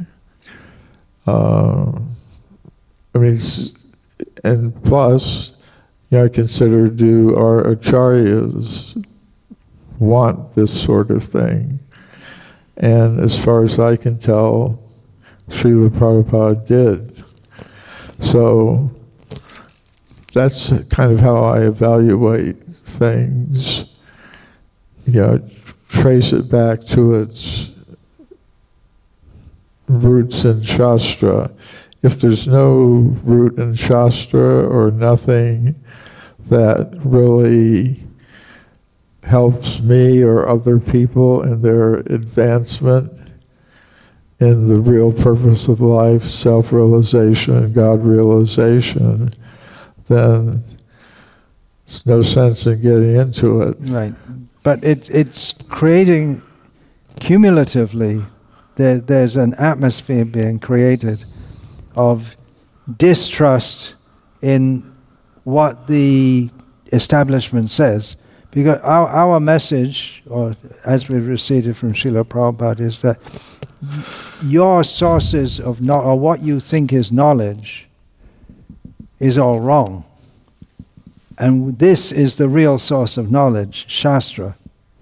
Uh, I mean, and plus, you know, I consider, do our acharyas want this sort of thing? And as far as I can tell, Srila Prabhupada did. So that's kind of how I evaluate things. You know, trace it back to its roots in Shastra. If there's no root in Shastra or nothing that really helps me or other people in their advancement in the real purpose of life, self-realization and God-realization, then there's no sense in getting into it. Right. But it, it's creating, cumulatively, there, there's an atmosphere being created of distrust in what the establishment says. Because our, our message, or as we've received it from Srila Prabhupada, is that y- your sources of knowledge, or what you think is knowledge, is all wrong. And this is the real source of knowledge, Shastra.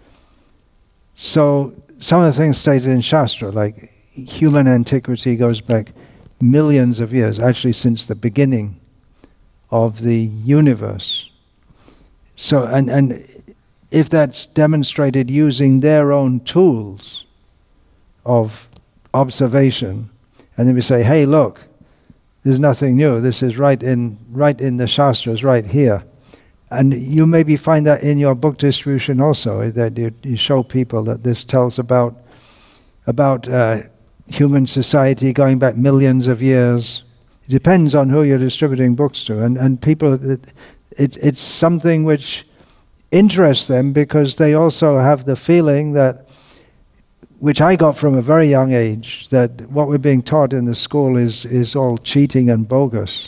So some of the things stated in Shastra, like human antiquity goes back millions of years, actually since the beginning of the universe. So, and, and if that's demonstrated using their own tools of observation, and then we say, hey, look, there's nothing new, this is right in right in the Shastras, right here. And you maybe find that in your book distribution also, that you, you show people that this tells about, about uh, human society going back millions of years. It depends on who you're distributing books to. And, and people, it, it, it's something which interests them because they also have the feeling that, which I got from a very young age, that what we're being taught in the school is, is all cheating and bogus.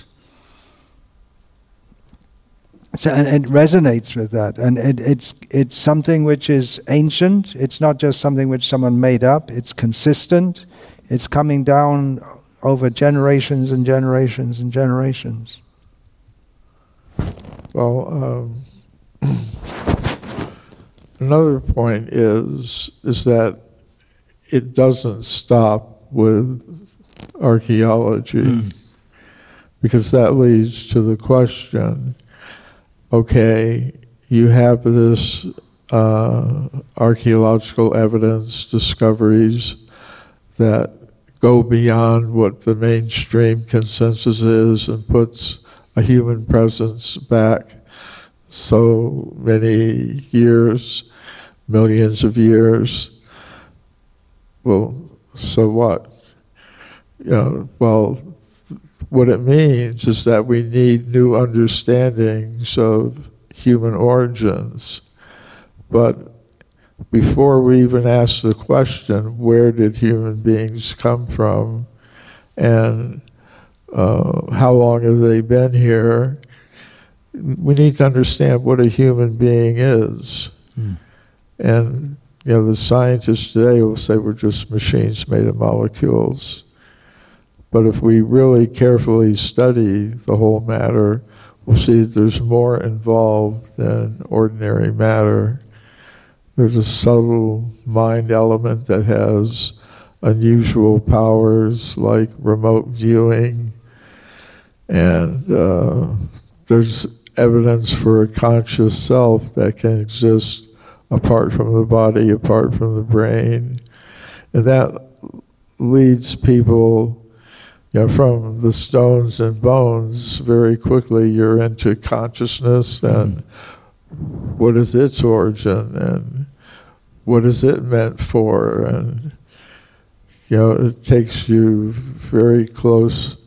So, and it resonates with that, and it, it's it's something which is ancient. It's not just something which someone made up. It's consistent. It's coming down over generations and generations and generations. Well, um, another point is is that it doesn't stop with archaeology, mm. because that leads to the question. Okay, you have this uh, archaeological evidence, discoveries that go beyond what the mainstream consensus is and puts a human presence back so many years, millions of years. Well, so what? You know, well, what it means is that we need new understandings of human origins. But before we even ask the question, where did human beings come from, and uh, how long have they been here, we need to understand what a human being is. Mm. And you know, the scientists today will say we're just machines made of molecules. But if we really carefully study the whole matter, we'll see that there's more involved than ordinary matter. There's a subtle mind element that has unusual powers like remote viewing, and uh, there's evidence for a conscious self that can exist apart from the body, apart from the brain. And that leads people, you know, from the stones and bones, very quickly you're into consciousness and mm-hmm. what is its origin and what is it meant for, and you know, it takes you very close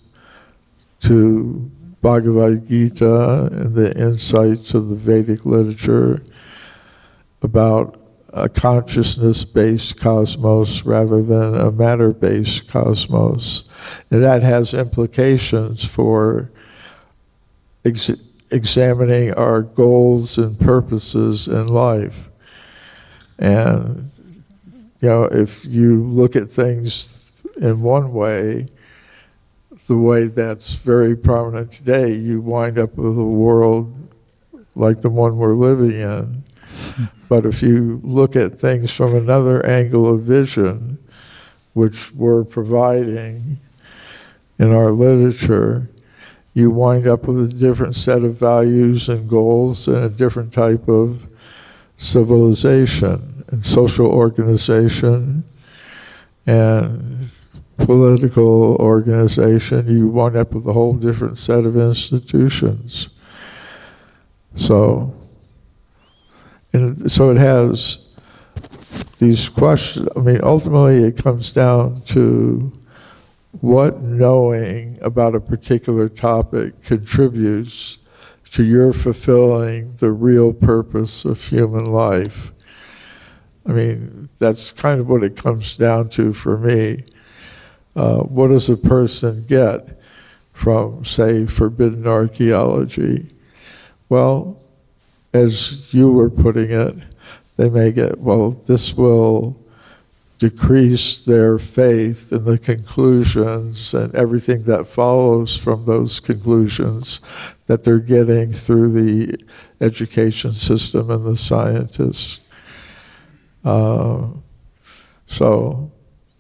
to Bhagavad Gita and the insights of the Vedic literature. about a consciousness-based cosmos rather than a matter-based cosmos. And that has implications for ex- examining our goals and purposes in life. And, you know, if you look at things in one way, the way that's very prominent today, you wind up with a world like the one we're living in. But if you look at things from another angle of vision, which we're providing in our literature, you wind up with a different set of values and goals and a different type of civilization and social organization and political organization. You wind up with a whole different set of institutions. So, and so it has these questions. I mean, ultimately it comes down to what knowing about a particular topic contributes to your fulfilling the real purpose of human life. I mean, that's kind of what it comes down to for me. Uh, what does a person get from, say, forbidden archaeology? Well, as you were putting it, they may get, well, this will decrease their faith in the conclusions and everything that follows from those conclusions that they're getting through the education system and the scientists. Uh, so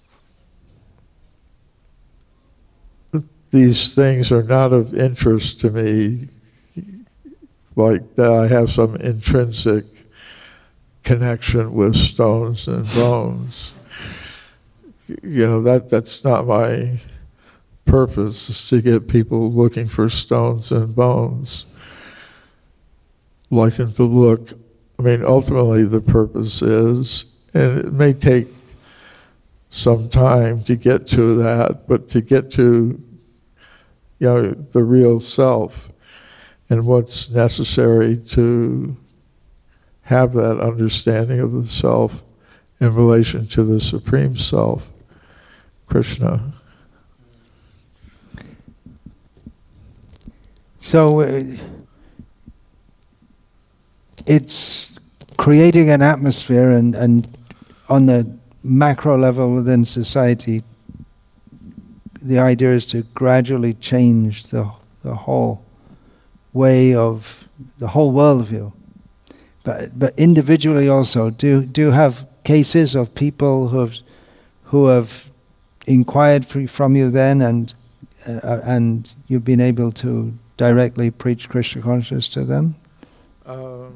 these things are not of interest to me, like that I have some intrinsic connection with stones and bones. You know, that that's not my purpose, is to get people looking for stones and bones. Like them to look, I mean, ultimately the purpose is, and it may take some time to get to that, but to get to, you know, the real self and what's necessary to have that understanding of the self in relation to the Supreme Self, Krishna. So uh, it's creating an atmosphere, and, and on the macro level within society, the idea is to gradually change the the whole way of the whole worldview. But but individually also, do do have cases of people who have who have inquired free from you then, and uh, and you've been able to directly preach Krishna consciousness to them? Um,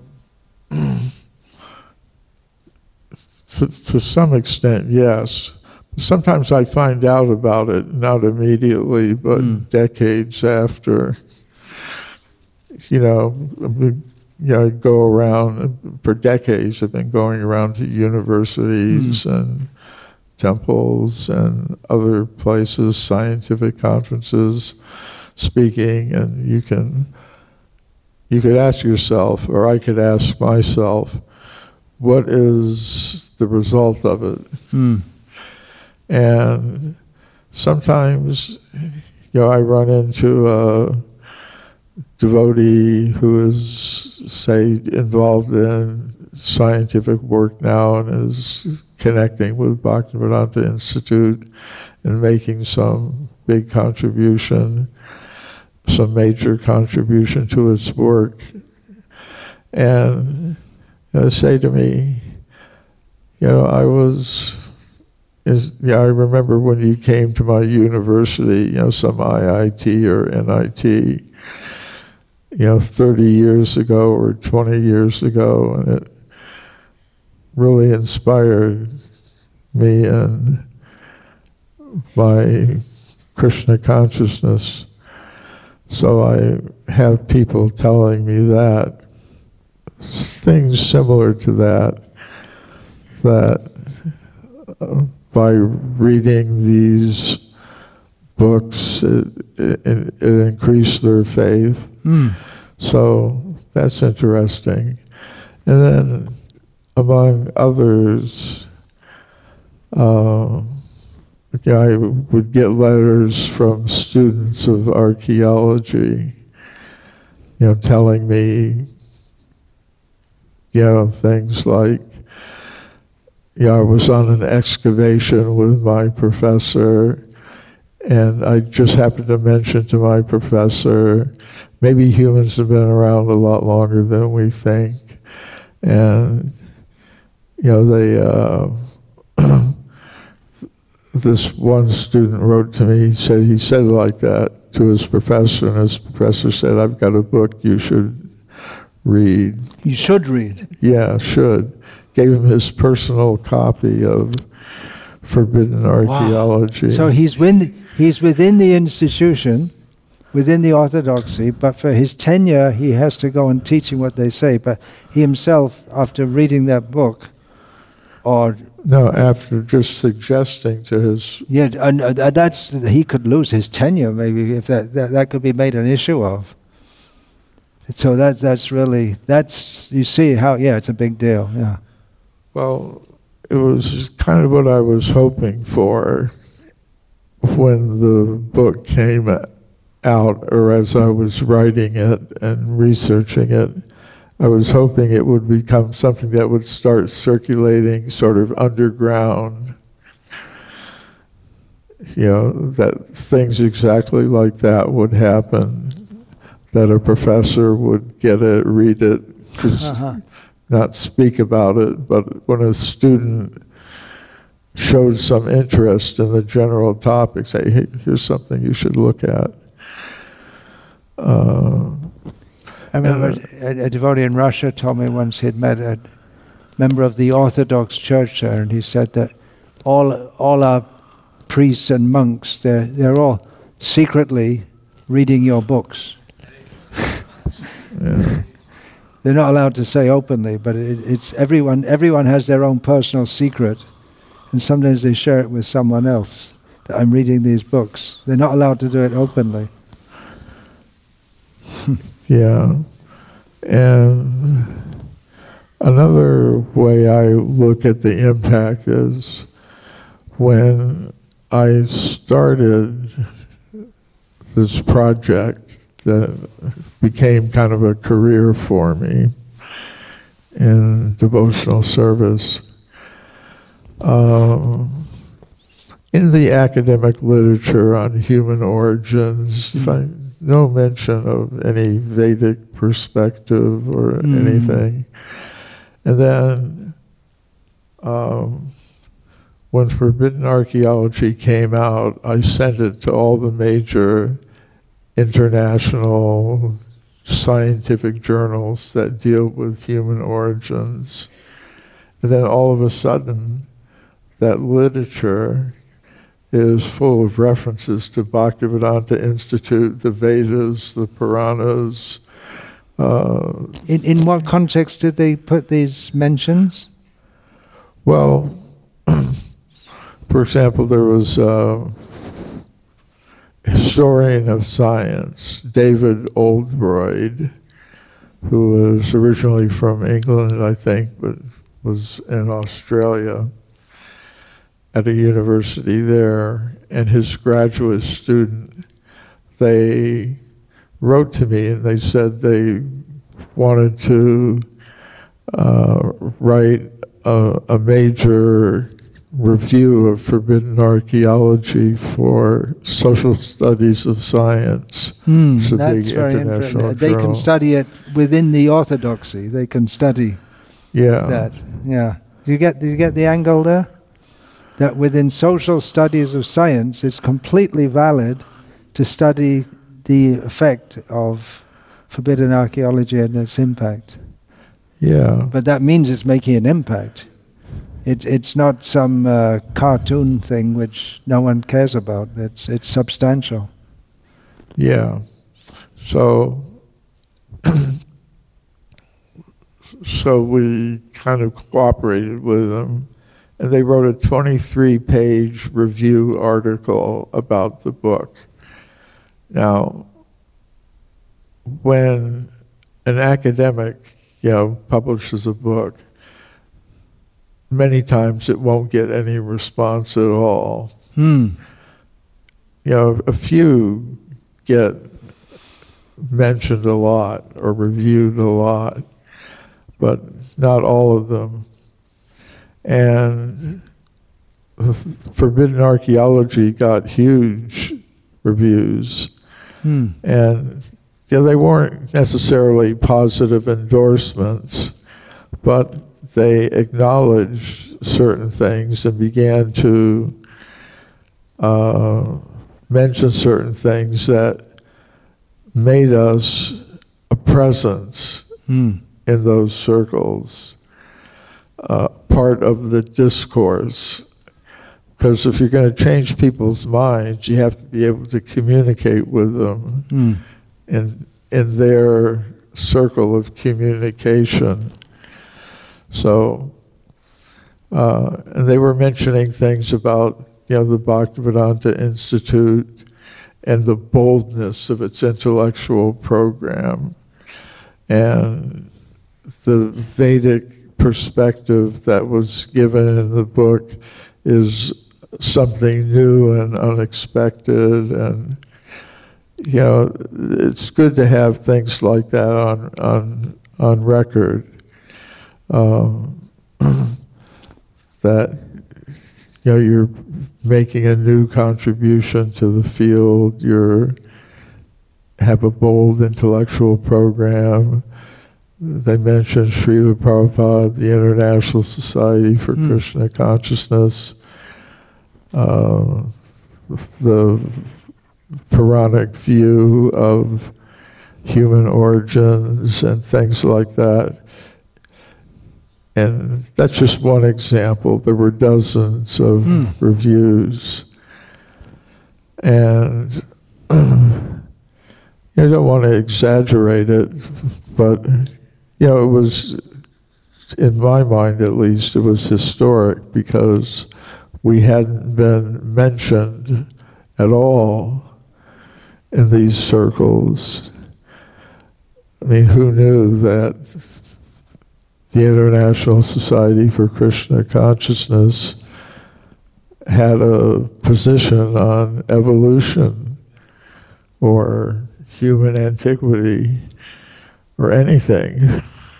to, to some extent, yes. Sometimes I find out about it, not immediately, but mm. decades after. You know, you know, I go around, for decades I've been going around to universities mm. and temples and other places, scientific conferences, speaking, and you can, you could ask yourself, or I could ask myself, what is the result of it? Mm. And sometimes, you know, I run into a devotee who is, say, involved in scientific work now and is connecting with Bhaktivedanta Institute and making some big contribution, some major contribution to its work. And you know, say to me, you know, I was... Is, yeah, I remember when you came to my university, you know, some I I T or N I T, you know, thirty years ago or twenty years ago, and it really inspired me and my Krishna consciousness. So I have people telling me that, things similar to that, that uh, by reading these books, it, it, it increased their faith. Mm. So that's interesting. And then among others, uh, yeah, I would get letters from students of archaeology, you know, telling me, you know, things like, yeah, I was on an excavation with my professor, and I just happened to mention to my professor, maybe humans have been around a lot longer than we think. And, you know, they, uh, this one student wrote to me, he said, he said it like that to his professor, and his professor said, I've got a book you should read. You should read. Yeah, should. Gave him his personal copy of Forbidden Archaeology. Wow. So he's within, he's within the institution, within the orthodoxy, but for his tenure he has to go and teaching what they say. But he himself, after reading that book, or no, after just suggesting to his yeah, and uh, that's he could lose his tenure maybe if that, that that could be made an issue of. So that that's really that's you see how yeah it's a big deal yeah. Well, it was kind of what I was hoping for when the book came out, or as I was writing it and researching it. I was hoping it would become something that would start circulating sort of underground, you know, that things exactly like that would happen, that a professor would get it, read it, just uh-huh. not speak about it, but when a student showed some interest in the general topic, say, hey, here's something you should look at. Uh, I remember a, a devotee in Russia told me once he'd met a member of the Orthodox Church there, and he said that all all our priests and monks, they're, they're all secretly reading your books. Yeah. They're not allowed to say openly, but it, it's everyone. Everyone has their own personal secret, and sometimes they share it with someone else. That I'm reading these books. They're not allowed to do it openly. Yeah, and another way I look at the impact is when I started this project that became kind of a career for me in devotional service. Um, in the academic literature on human origins, you find no mention of any Vedic perspective or mm. anything. And then um, when Forbidden Archaeology came out, I sent it to all the major international scientific journals that deal with human origins. And then all of a sudden, that literature is full of references to Bhaktivedanta Institute, the Vedas, the Puranas. Uh, in in what context did they put these mentions? Well, for example, there was a historian of science, David Oldroyd, who was originally from England, I think, but was in Australia at a university there, and his graduate student, they wrote to me and they said they wanted to uh, write a, a major review of Forbidden Archaeology for Social Studies of Science. Hmm, it's a that's big very international interesting. They journal. can study it within the orthodoxy. They can study yeah. that. Yeah. Do you get? Do you get the angle there? That within social studies of science, it's completely valid to study the effect of forbidden archaeology and its impact. Yeah. But that means it's making an impact. It's it's not some uh, cartoon thing which no one cares about. It's it's substantial. Yeah. So so we kind of cooperated with them. And they wrote a twenty-three page review article about the book. Now, when an academic, you know, publishes a book, many times it won't get any response at all. Hmm. You know, a few get mentioned a lot or reviewed a lot, but not all of them. And Forbidden Archaeology got huge reviews. Hmm. And yeah, they weren't necessarily positive endorsements, but they acknowledged certain things and began to uh, mention certain things that made us a presence Hmm. in those circles, uh, part of the discourse. Because if you're going to change people's minds, you have to be able to communicate with them Hmm. in in their circle of communication. So, uh, and they were mentioning things about, you know, the Bhaktivedanta Institute and the boldness of its intellectual program and the Vedic perspective that was given in the book is something new and unexpected, and you know, it's good to have things like that on on on record. Um, that you know, you're making a new contribution to the field. You're have a bold intellectual program. They mentioned Srila Prabhupada, the International Society for mm. Krishna Consciousness, uh, the Puranic view of human origins and things like that. And that's just one example. There were dozens of mm. reviews. And I don't want to exaggerate it, but you know, it was, in my mind at least, it was historic because we hadn't been mentioned at all in these circles. I mean, who knew that the International Society for Krishna Consciousness had a position on evolution or human antiquity or anything?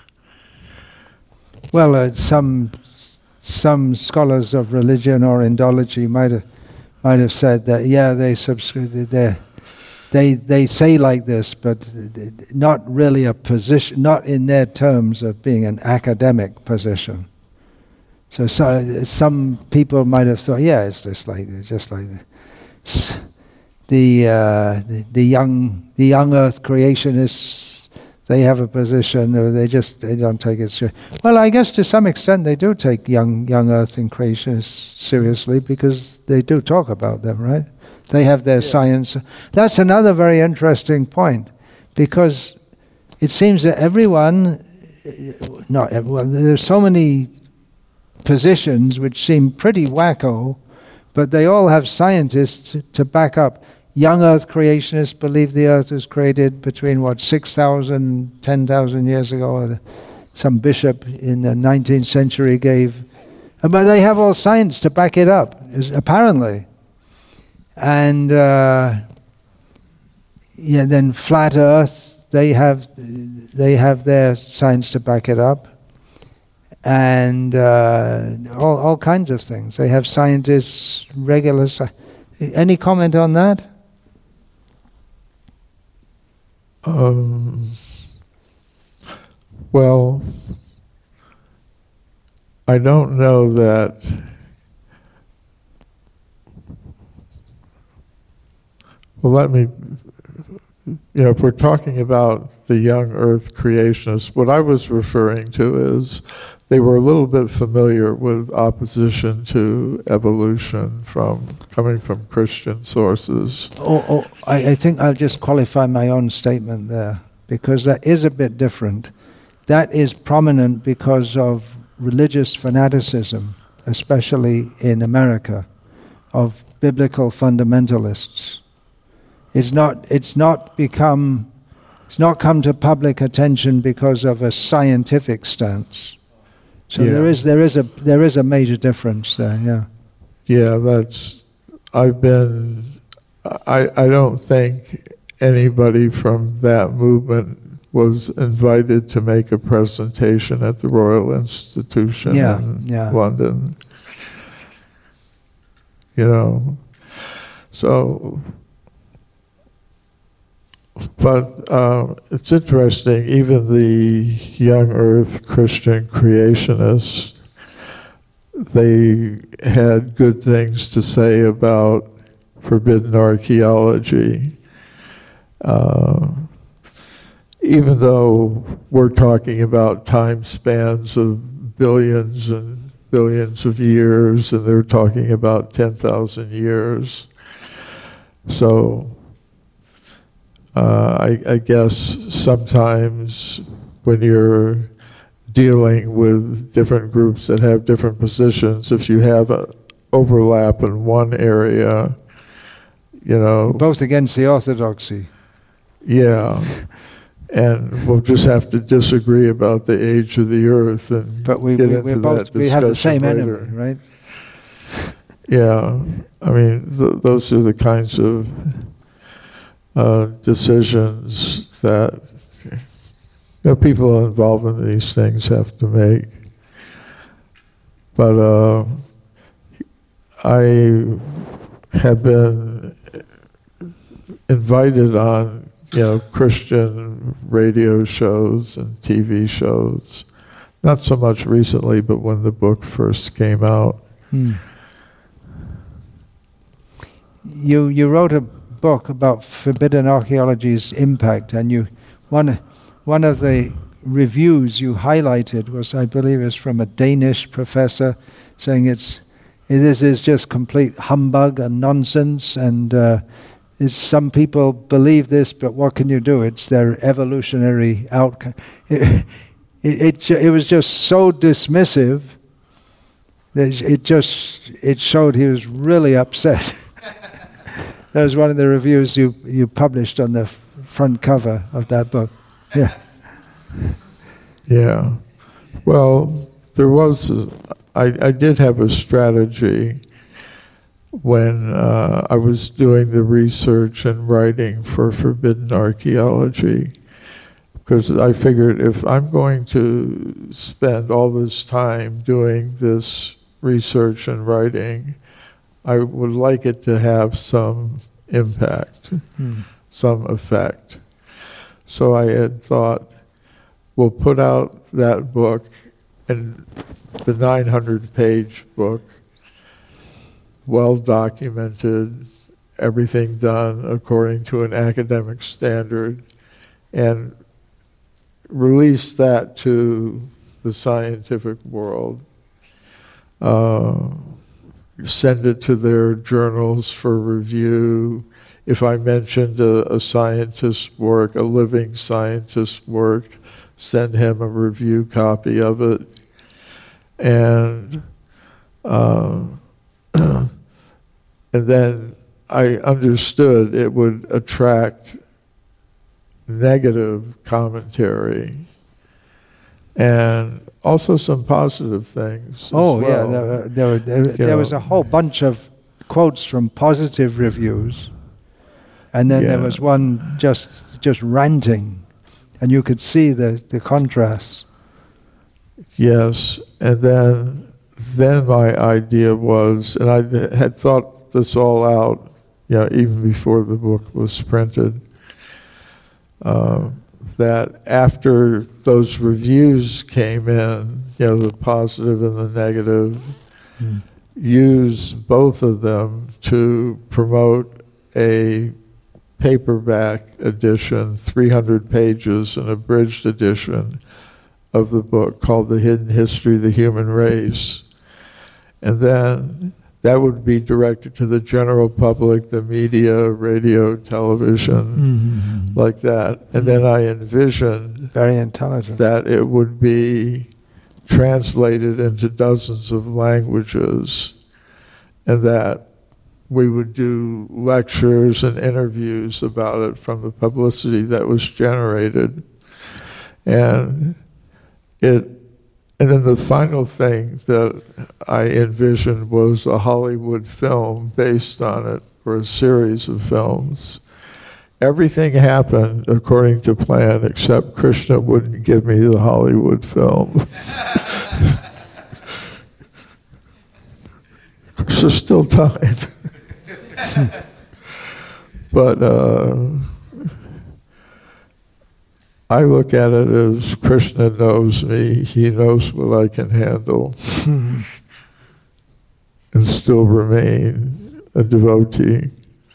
Well, uh, some some scholars of religion or Indology might have might have said that, yeah, they subscribe, they they they say like this, but not really a position, not in their terms of being an academic position. So, so some people might have thought, yeah, it's just like it's just like this. The, uh, the the young the young Earth creationists. They have a position, or they just they don't take it seriously. Well, I guess to some extent they do take young young Earth and creationists seriously because they do talk about them, right? They have their yeah. science. That's another very interesting point, because it seems that everyone, not everyone, there's so many positions which seem pretty wacko, but they all have scientists to, to back up. Young Earth creationists believe the Earth was created between, what, six thousand, ten thousand years ago. Some bishop in the nineteenth century gave... But they have all science to back it up, apparently. And uh, yeah, then Flat Earth, they have they have their science to back it up. And uh, all, all kinds of things. They have scientists, regular... Sci- Any comment on that? Um, well, I don't know that well let me you know, if we're talking about the young Earth creationists, what I was referring to is they were a little bit familiar with opposition to evolution from coming from Christian sources. Oh, oh I, I think I'll just qualify my own statement there, because that is a bit different. That is prominent because of religious fanaticism, especially in America, of biblical fundamentalists. It's not. It's not become. It's not come to public attention because of a scientific stance. So Yeah. there is there is a there is a major difference there. Yeah. Yeah, that's. I've been. I I don't think anybody from that movement was invited to make a presentation at the Royal Institution Yeah, in yeah. London. You know, so. But uh, it's interesting, even the young earth Christian creationists, they had good things to say about forbidden archaeology. Uh, even though we're talking about time spans of billions and billions of years, and they're talking about ten thousand years. So uh, I, I guess sometimes when you're dealing with different groups that have different positions, if you have an overlap in one area, you know... Both against the orthodoxy. Yeah. And we'll just have to disagree about the age of the earth and But we, get we, into we're both, that we have the discussion same later. enemy, right? Yeah. I mean, th- those are the kinds of uh, decisions that you know, people involved in these things have to make. But uh, I have been invited on, you know, Christian radio shows and T V shows. Not so much recently, but when the book first came out. Hmm. You you wrote a book about forbidden archaeology's impact, and you one one of the reviews you highlighted was, I believe, is from a Danish professor saying it's this is just complete humbug and nonsense, and uh, is some people believe this, but what can you do? It's their evolutionary outcome. It, it, it, ju- it was just so dismissive that it just it showed he was really upset. That was one of the reviews you, you published on the f- front cover of that book. Yeah. Yeah. Well, there was, a, I, I did have a strategy when uh, I was doing the research and writing for Forbidden Archaeology, because I figured if I'm going to spend all this time doing this research and writing, I would like it to have some impact, Hmm. some effect. So I had thought, we'll put out that book, and the nine hundred page book, well documented, everything done according to an academic standard, and release that to the scientific world. Uh, send it to their journals for review. If I mentioned a, a scientist's work, a living scientist's work, send him a review copy of it. And uh, and then I understood it would attract negative commentary and also some positive things. Oh, as yeah. well. There, were- there, were, there, there was a whole bunch of quotes from positive reviews, and then there Yeah. was one just just ranting, and you could see the, the contrast. Yes, and then then my idea was, and I had thought this all out, you know, even before the book was printed, uh, that after those reviews came in, you know, the positive and the negative, Mm. use both of them to promote a paperback edition, three hundred pages, an abridged edition of the book called The Hidden History of the Human Race. And then that would be directed to the general public, the media, radio, television, Mm-hmm. like that. And then I envisioned Very intelligent. that it would be translated into dozens of languages, and that we would do lectures and interviews about it from the publicity that was generated. And it And then the final thing that I envisioned was a Hollywood film based on it, or a series of films. Everything happened according to plan, except Krishna wouldn't give me the Hollywood film. There's still time. But uh, I look at it as Krishna knows me. He knows what I can handle and still remain a devotee.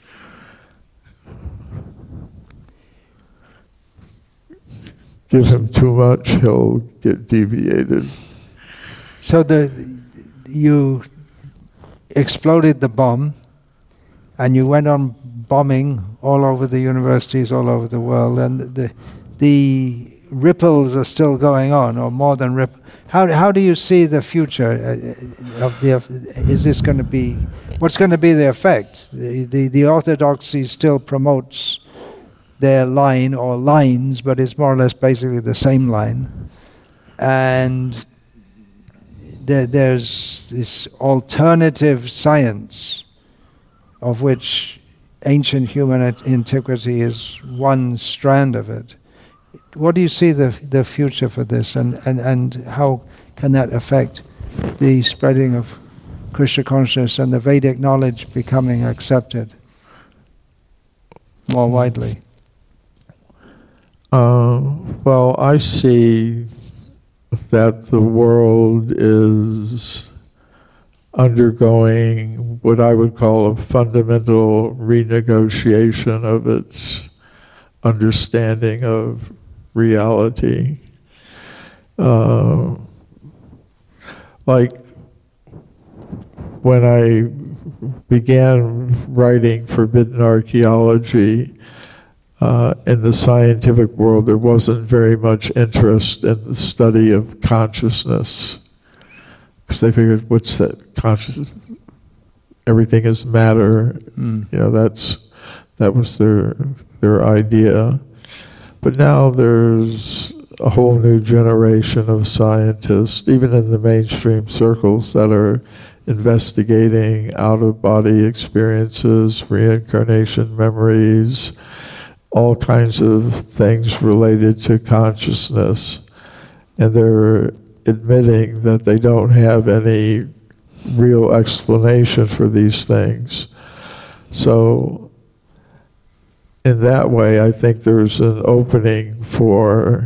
Give him too much, he'll get deviated. So the you exploded the bomb, and you went on bombing all over the universities all over the world, and the the ripples are still going on, or more than rip. How how do you see the future uh, of the? Is this going to be? What's going to be the effect? The, the the orthodoxy still promotes their line or lines, but it's more or less basically the same line, and there, there's this alternative science, of which ancient human antiquity is one strand of it. What do you see the the future for this, and, and, and how can that affect the spreading of Krishna consciousness and the Vedic knowledge becoming accepted more widely? Uh, well, I see that the world is undergoing what I would call a fundamental renegotiation of its understanding of reality. Uh, like when I began writing Forbidden Archaeology, Uh, in the scientific world, there wasn't very much interest in the study of consciousness, because they figured, what's that consciousness? Everything is matter. Mm. You know, that's that was their their idea. But now there's a whole new generation of scientists, even in the mainstream circles, that are investigating out-of-body experiences, reincarnation memories, all kinds of things related to consciousness, and they're admitting that they don't have any real explanation for these things. So in that way, I think there's an opening for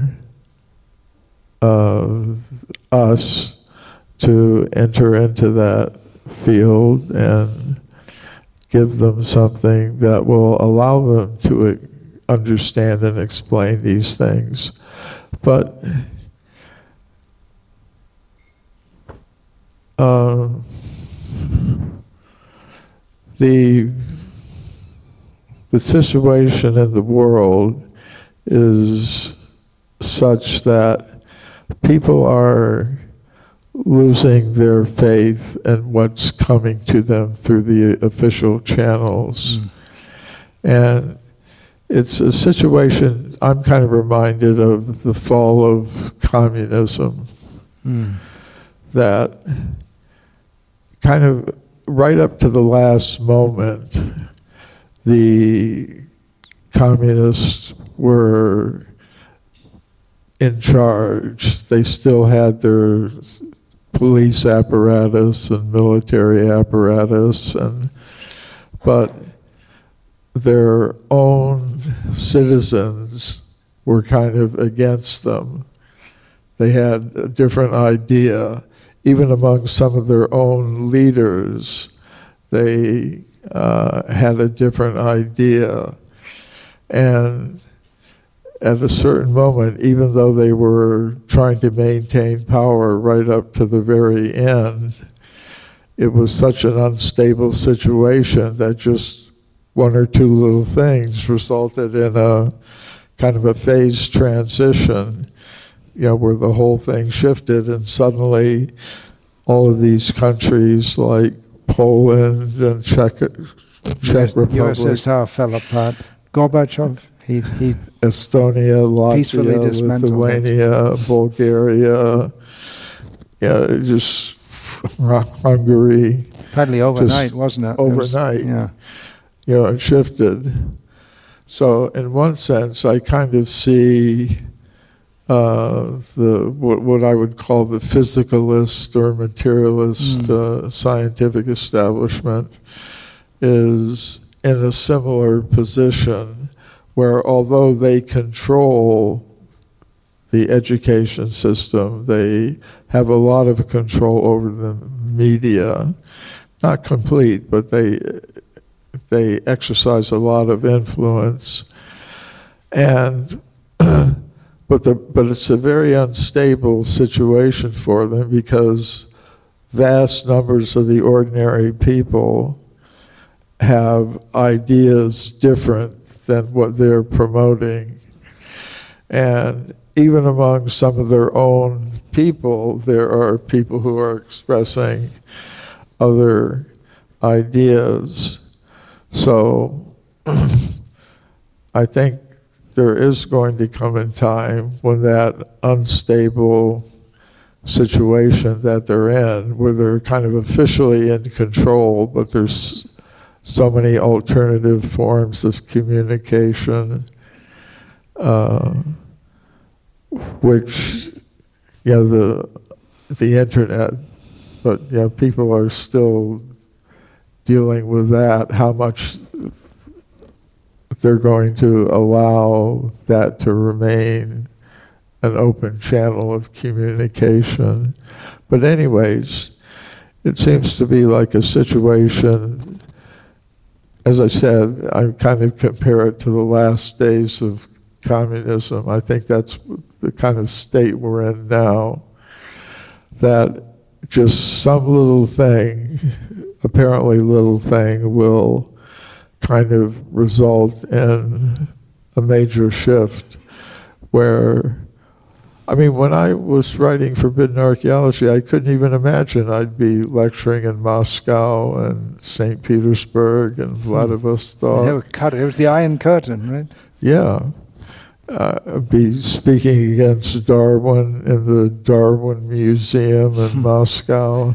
uh, us to enter into that field and give them something that will allow them to understand and explain these things. But uh, the the situation in the world is such that people are losing their faith in what's coming to them through the official channels. Mm. And it's a situation, I'm kind of reminded of the fall of communism, mm. that kind of right up to the last moment, the communists were in charge. They still had their police apparatus and military apparatus, and but their own citizens were kind of against them. They had a different idea. Even among some of their own leaders, they uh, had a different idea. And at a certain moment, even though they were trying to maintain power right up to the very end, it was such an unstable situation that just one or two little things resulted in a kind of a phase transition, you know, where the whole thing shifted, and suddenly all of these countries like Poland and Czech, Czech Republic, U S S R fell apart. Gorbachev, he, he Estonia, Latvia, Lithuania, Bulgaria, yeah, it just Hungary. Partly overnight, wasn't it? Overnight. It was, yeah. You know, it shifted. So in one sense, I kind of see uh, the what, what I would call the physicalist or materialist mm. uh, scientific establishment is in a similar position where although they control the education system, they have a lot of control over the media. Not complete, but they they exercise a lot of influence. And but the but it's a very unstable situation for them because vast numbers of the ordinary people have ideas different than what they're promoting. And even among some of their own people, there are people who are expressing other ideas. So I think there is going to come a time when that unstable situation that they're in, where they're kind of officially in control, but there's so many alternative forms of communication, uh, which, you know, the the internet, but you know, people are still dealing with that, how much they're going to allow that to remain an open channel of communication. But anyways, it seems to be like a situation, as I said, I kind of compare it to the last days of communism. I think that's the kind of state we're in now, that just some little thing, apparently little thing, will kind of result in a major shift where, I mean, when I was writing Forbidden Archaeology, I couldn't even imagine I'd be lecturing in Moscow and Saint Petersburg and Vladivostok. They were cut. It was the Iron Curtain, right? Yeah. Uh, be speaking against Darwin in the Darwin Museum in Moscow.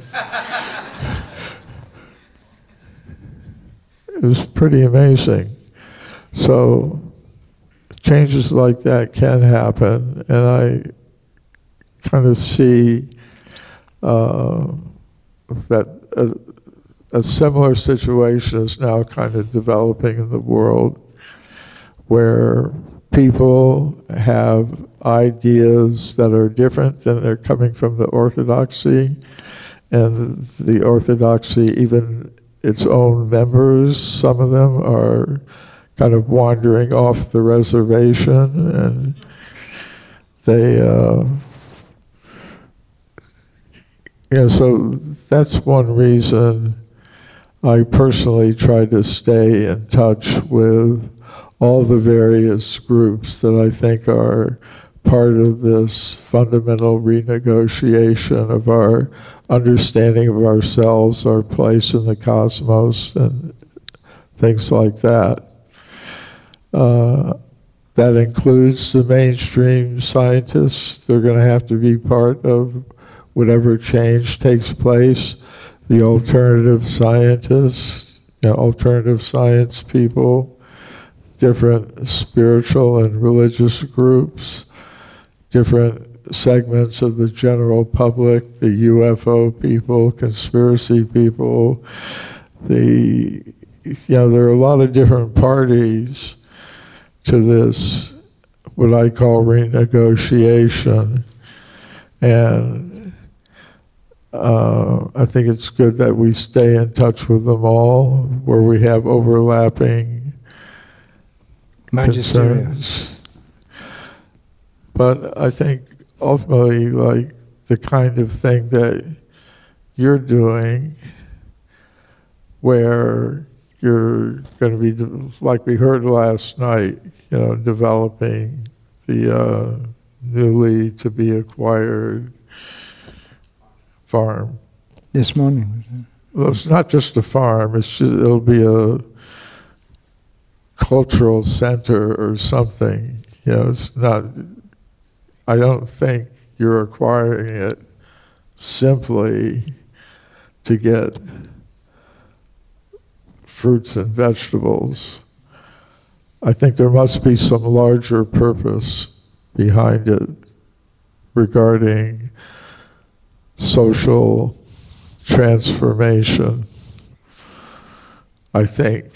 It was pretty amazing. So changes like that can happen, and I kind of see uh, that a, a similar situation is now kind of developing in the world, where people have ideas that are different and they're coming from the orthodoxy, and the orthodoxy, even its own members, some of them are kind of wandering off the reservation, and they, uh, you know, so that's one reason I personally try to stay in touch with all the various groups that I think are part of this fundamental renegotiation of our understanding of ourselves, our place in the cosmos, and things like that. Uh, that includes the mainstream scientists. They're going to have to be part of whatever change takes place. The alternative scientists, you know, alternative science people, different spiritual and religious groups, different segments of the general public, the U F O people, conspiracy people. The, you know, there are a lot of different parties to this, what I call renegotiation. And uh, I think it's good that we stay in touch with them all, where we have overlapping concerns. But I think ultimately, like the kind of thing that you're doing, where you're going to be, de- like we heard last night, you know, developing the uh, newly to be acquired farm. This morning, was it? Well, it's not just a farm. It's just, it'll be a cultural center or something. You know, it's not. I don't think you're acquiring it simply to get fruits and vegetables. I think there must be some larger purpose behind it regarding social transformation. I think.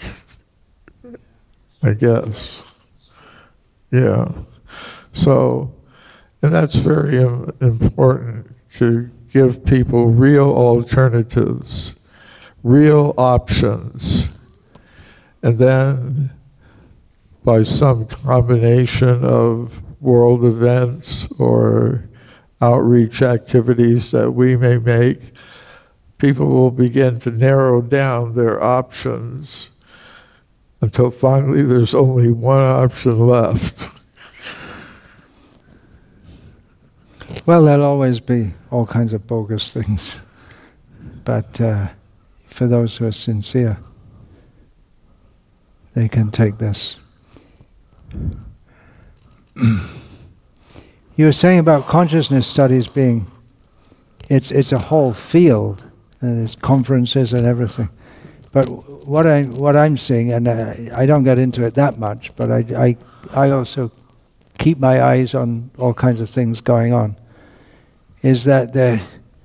I guess. Yeah. So, and that's very im- important to give people real alternatives, real options, and then by some combination of world events or outreach activities that we may make, people will begin to narrow down their options until finally there's only one option left. Well, there'll always be all kinds of bogus things, but uh, for those who are sincere, they can take this. You were saying about consciousness studies being, it's it's a whole field, and there's conferences and everything. But what I what I'm seeing, and I, I don't get into it that much, but I, I I also keep my eyes on all kinds of things going on, is that there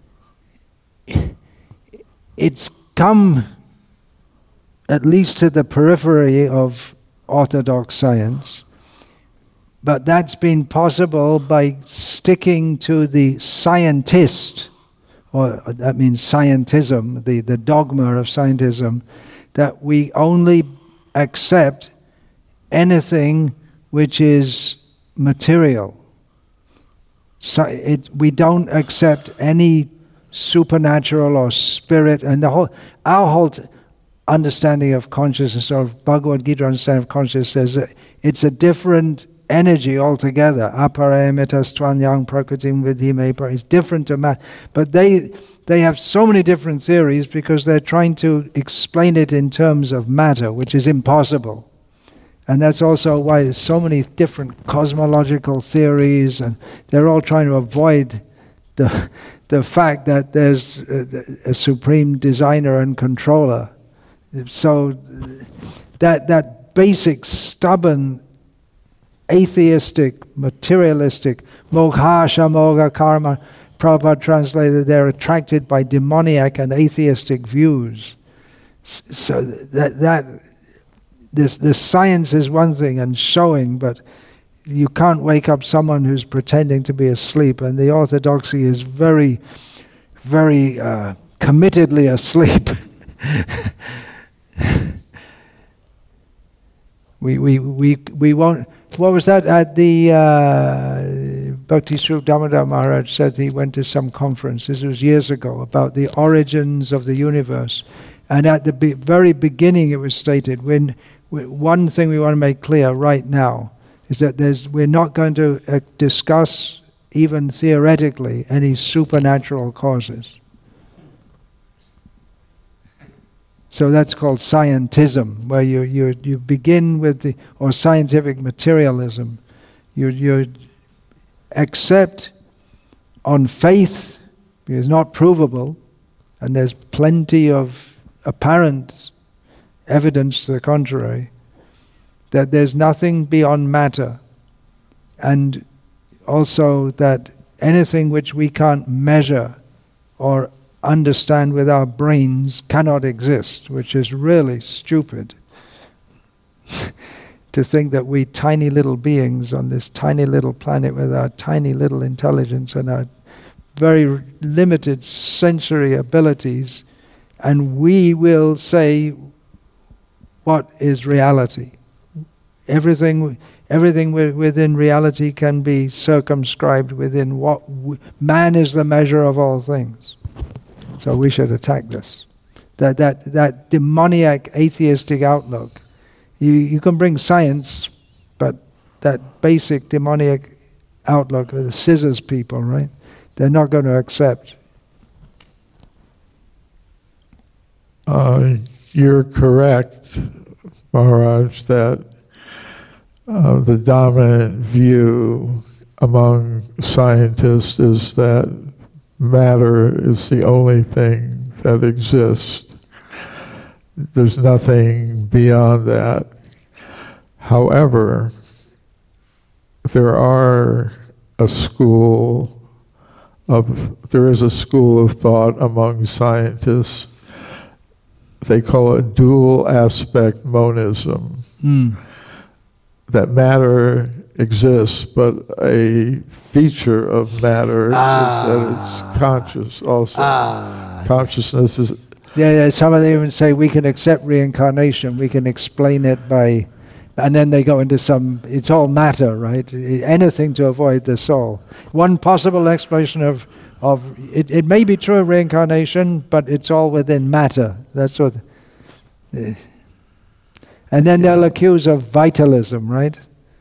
it's come at least to the periphery of orthodox science, but that's been possible by sticking to the scientist, or that means scientism, the, the dogma of scientism, that we only accept anything which is material. So it, we don't accept any supernatural or spirit, and the whole our whole t- understanding of consciousness, or Bhagavad Gita understanding of consciousness, says that it's a different energy altogether. Aparayamitastvanyang prakritim vidhime. It's different to matter. But they they have so many different theories because they're trying to explain it in terms of matter, which is impossible. And that's also why there's so many different cosmological theories, and they're all trying to avoid the the fact that there's a, a supreme designer and controller. So that that basic stubborn atheistic, materialistic, moghasha moga karma, Prabhupada translated, they're attracted by demoniac and atheistic views. So that that this this science is one thing and showing, but you can't wake up someone who's pretending to be asleep, and the orthodoxy is very, very uh, committedly asleep. we we we we won't. What was that at the uh, Bhakti Swarup Damodar Maharaj said he went to some conference, this was years ago, about the origins of the universe. And at the be- very beginning it was stated, when, when one thing we want to make clear right now is that there's we're not going to uh, discuss, even theoretically, any supernatural causes. So that's called scientism, where you you you begin with the, or scientific materialism. You you accept on faith, it's not provable, and there's plenty of apparent evidence to the contrary, that there's nothing beyond matter, and also that anything which we can't measure or understand with our brains cannot exist, which is really stupid. To think that we tiny little beings on this tiny little planet with our tiny little intelligence and our very limited sensory abilities, and we will say what is reality. Everything everything within reality can be circumscribed within what w- man is the measure of all things. So we should attack this. That that that demoniac atheistic outlook. You you can bring science, but that basic demoniac outlook of the scissors people, right? They're not going to accept. Uh, you're correct, Maharaj, that uh, the dominant view among scientists is that matter is the only thing that exists. There's nothing beyond that. However, there are a school of, there is a school of thought among scientists. They call it dual aspect monism. Mm. That matter exists, but a feature of matter Ah. is that it's conscious also. Ah. Consciousness is, Yeah, yeah, some of them even say we can accept reincarnation, we can explain it by, and then they go into some, it's all matter, right? Anything to avoid the soul. One possible explanation of, of it, it may be true of reincarnation, but it's all within matter. That's what. Uh, and then Yeah. they'll accuse of vitalism, right?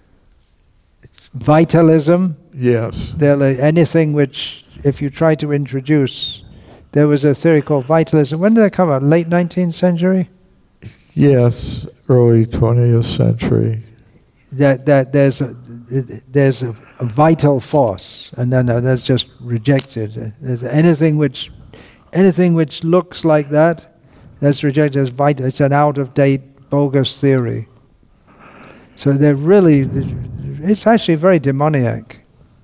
Vitalism. yes. They'll, uh, anything which, if you try to introduce, there was a theory called vitalism. When did that come out? Late nineteenth century? Yes, early twentieth century. That that there's a there's a, a vital force, and then uh, that's just rejected. There's anything which anything which looks like that, that's rejected as vital. It's an out of date, bogus theory. So they're really, it's actually very demoniac.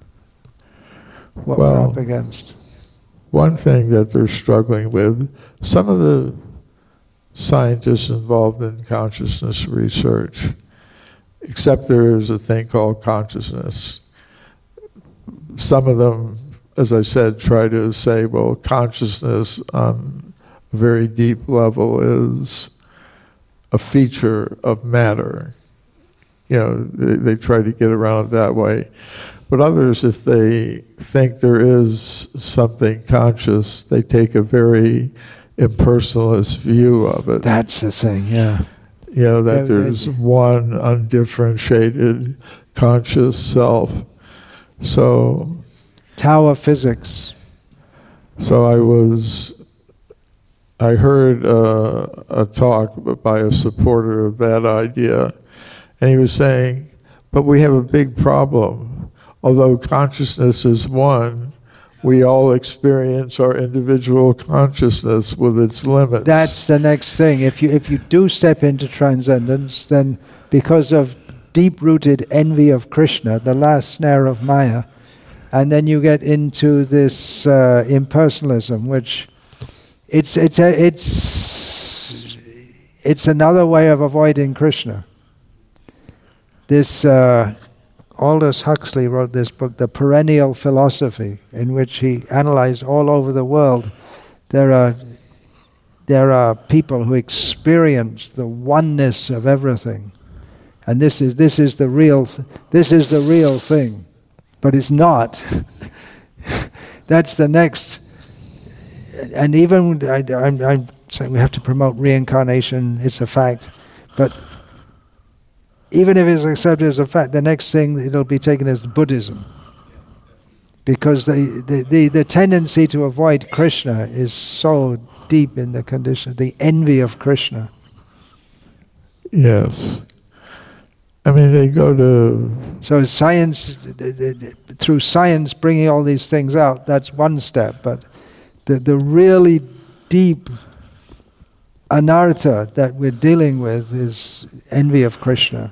What Well, we're up against. One thing that they're struggling with, some of the scientists involved in consciousness research, except there is a thing called consciousness. Some of them, as I said, try to say, well, consciousness on a very deep level is a feature of matter. You know, they, they try to get around it that way. But others, if they think there is something conscious, they take a very impersonalist view of it. That's the thing, yeah. You know, that Yeah, there's they- one undifferentiated conscious self. So, Tower physics. so I was, I heard uh, a talk by a supporter of that idea, and he was saying, but we have a big problem. Although consciousness is one, we all experience our individual consciousness with its limits. That's the next thing. If you if you do step into transcendence, then because of deep-rooted envy of Krishna, the last snare of Maya, and then you get into this uh, impersonalism, which it's it's a, it's it's another way of avoiding Krishna. This uh, Aldous Huxley wrote this book, The Perennial Philosophy, in which he analyzed all over the world. There are there are people who experience the oneness of everything, and this is this is the real th- this is the real thing, but it's not. That's the next. And even I, I'm, I'm saying we have to promote reincarnation. It's a fact, but even if it's accepted as a fact, the next thing it'll be taken as Buddhism. Because the, the, the, the tendency to avoid Krishna is so deep in the condition, the envy of Krishna. Yes. I mean, they go to... So science, the, the, the, through science bringing all these things out, that's one step. But the, the really deep anartha that we're dealing with is envy of Krishna.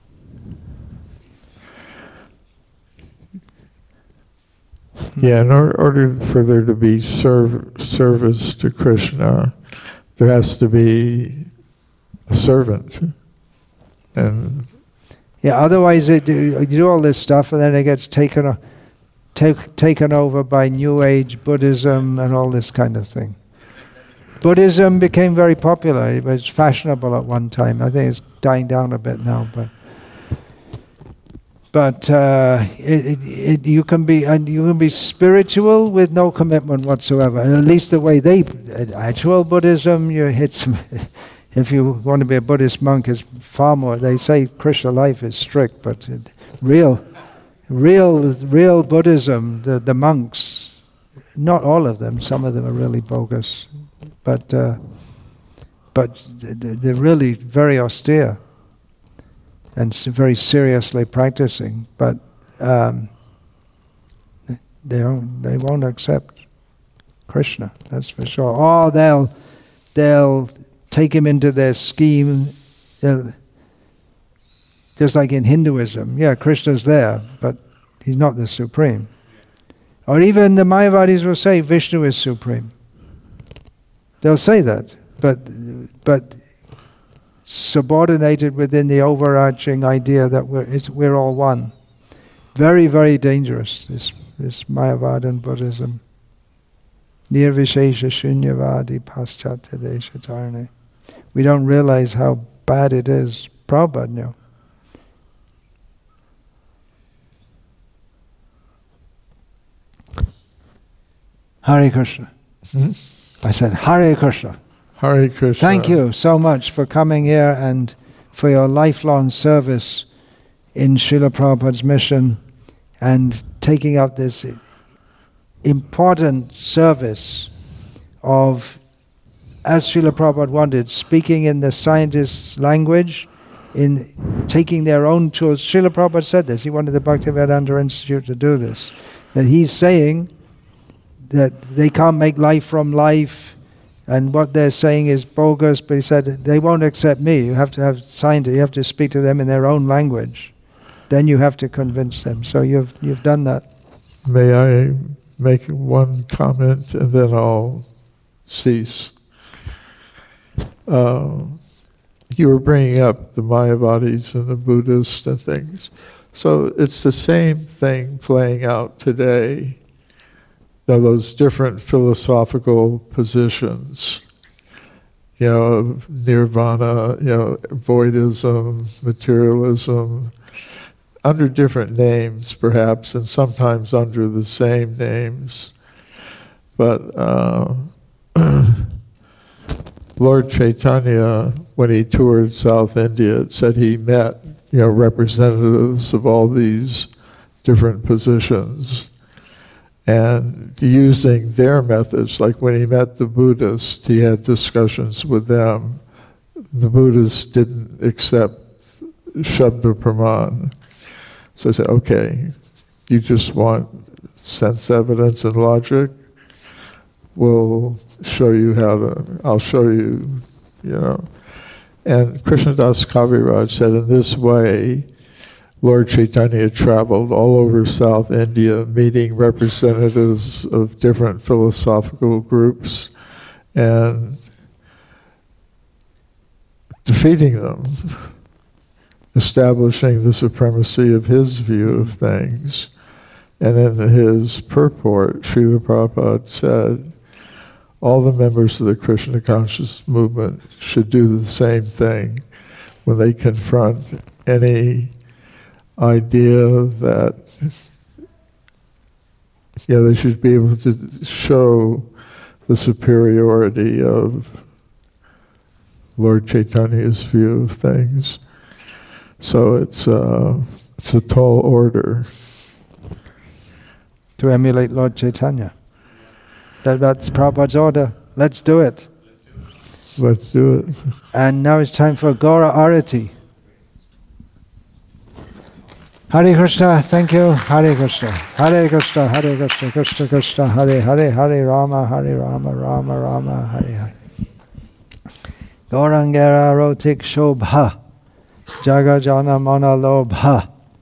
Yeah, in or- order for there to be serv- service to Krishna, there has to be a servant. And Yeah, otherwise it, you do all this stuff and then it gets taken, o- take, taken over by New Age Buddhism and all this kind of thing. Buddhism became very popular. It was fashionable at one time. I think it's dying down a bit now, but but uh, it, it, it, you can be and you can be spiritual with no commitment whatsoever. And at least the way they actual Buddhism, you hit some. If you want to be a Buddhist monk, is far more. They say Krishna life is strict, but it, real, real, real Buddhism. The the monks, not all of them. Some of them are really bogus, but uh, but they're really very austere and very seriously practicing. But um, they don't, they won't accept Krishna, that's for sure. Or they'll, they'll take him into their scheme, they'll, just like in Hinduism. Yeah, Krishna's there, but he's not the supreme. Or even the Mayavadis will say Vishnu is supreme. They'll say that, but but subordinated within the overarching idea that we're it's, we're all one. Very, very dangerous, this this Mayavadan Buddhism. Nirvishesha shunyavadi paschatya deshatarne. We don't realize how bad it is. Prabhupada knew. Hare Krishna. Hmm? I said, Hare Krishna. Hare Krishna. Thank you so much for coming here and for your lifelong service in Srila Prabhupada's mission and taking up this important service of, as Srila Prabhupada wanted, speaking in the scientist's language, in taking their own tools. Srila Prabhupada said this. He wanted the Bhaktivedanta Institute to do this. That he's saying that they can't make life from life, and what they're saying is bogus, but he said, they won't accept me. You have to have scientists, you have to speak to them in their own language. Then you have to convince them. So you've you've done that. May I make one comment and then I'll cease? Uh, you were bringing up the Mayavadis and the Buddhists and things. So it's the same thing playing out today. Now, those different philosophical positions, you know, nirvana, you know, voidism, materialism, under different names perhaps, and sometimes under the same names. But uh, Lord Chaitanya, when he toured South India, it said he met, you know, representatives of all these different positions. And using their methods, like when he met the Buddhists, he had discussions with them. The Buddhists didn't accept Shabda Praman. So I said, okay, you just want sense evidence and logic? We'll show you how to, I'll show you, you know. And Krishnadas Kaviraj said, in this way, Lord Chaitanya traveled all over South India, meeting representatives of different philosophical groups and defeating them, establishing the supremacy of his view of things. And in his purport, Srila Prabhupada said, all the members of the Krishna conscious movement should do the same thing when they confront any idea that, yeah, they should be able to show the superiority of Lord Chaitanya's view of things. So it's uh, it's a tall order. To emulate Lord Chaitanya. That, that's Prabhupada's order. Let's do it. Let's do it. And now it's time for Gaura Arati. Hare Krishna, thank you. Hare Krishna. Hare Krishna, Hare Krishna, Krishna Krishna, Hare Hare, Hare Rama, Hare Rama, Rama Rama, Hare Hare. Gaurangera rotik shobha, Jagajana mana lobha,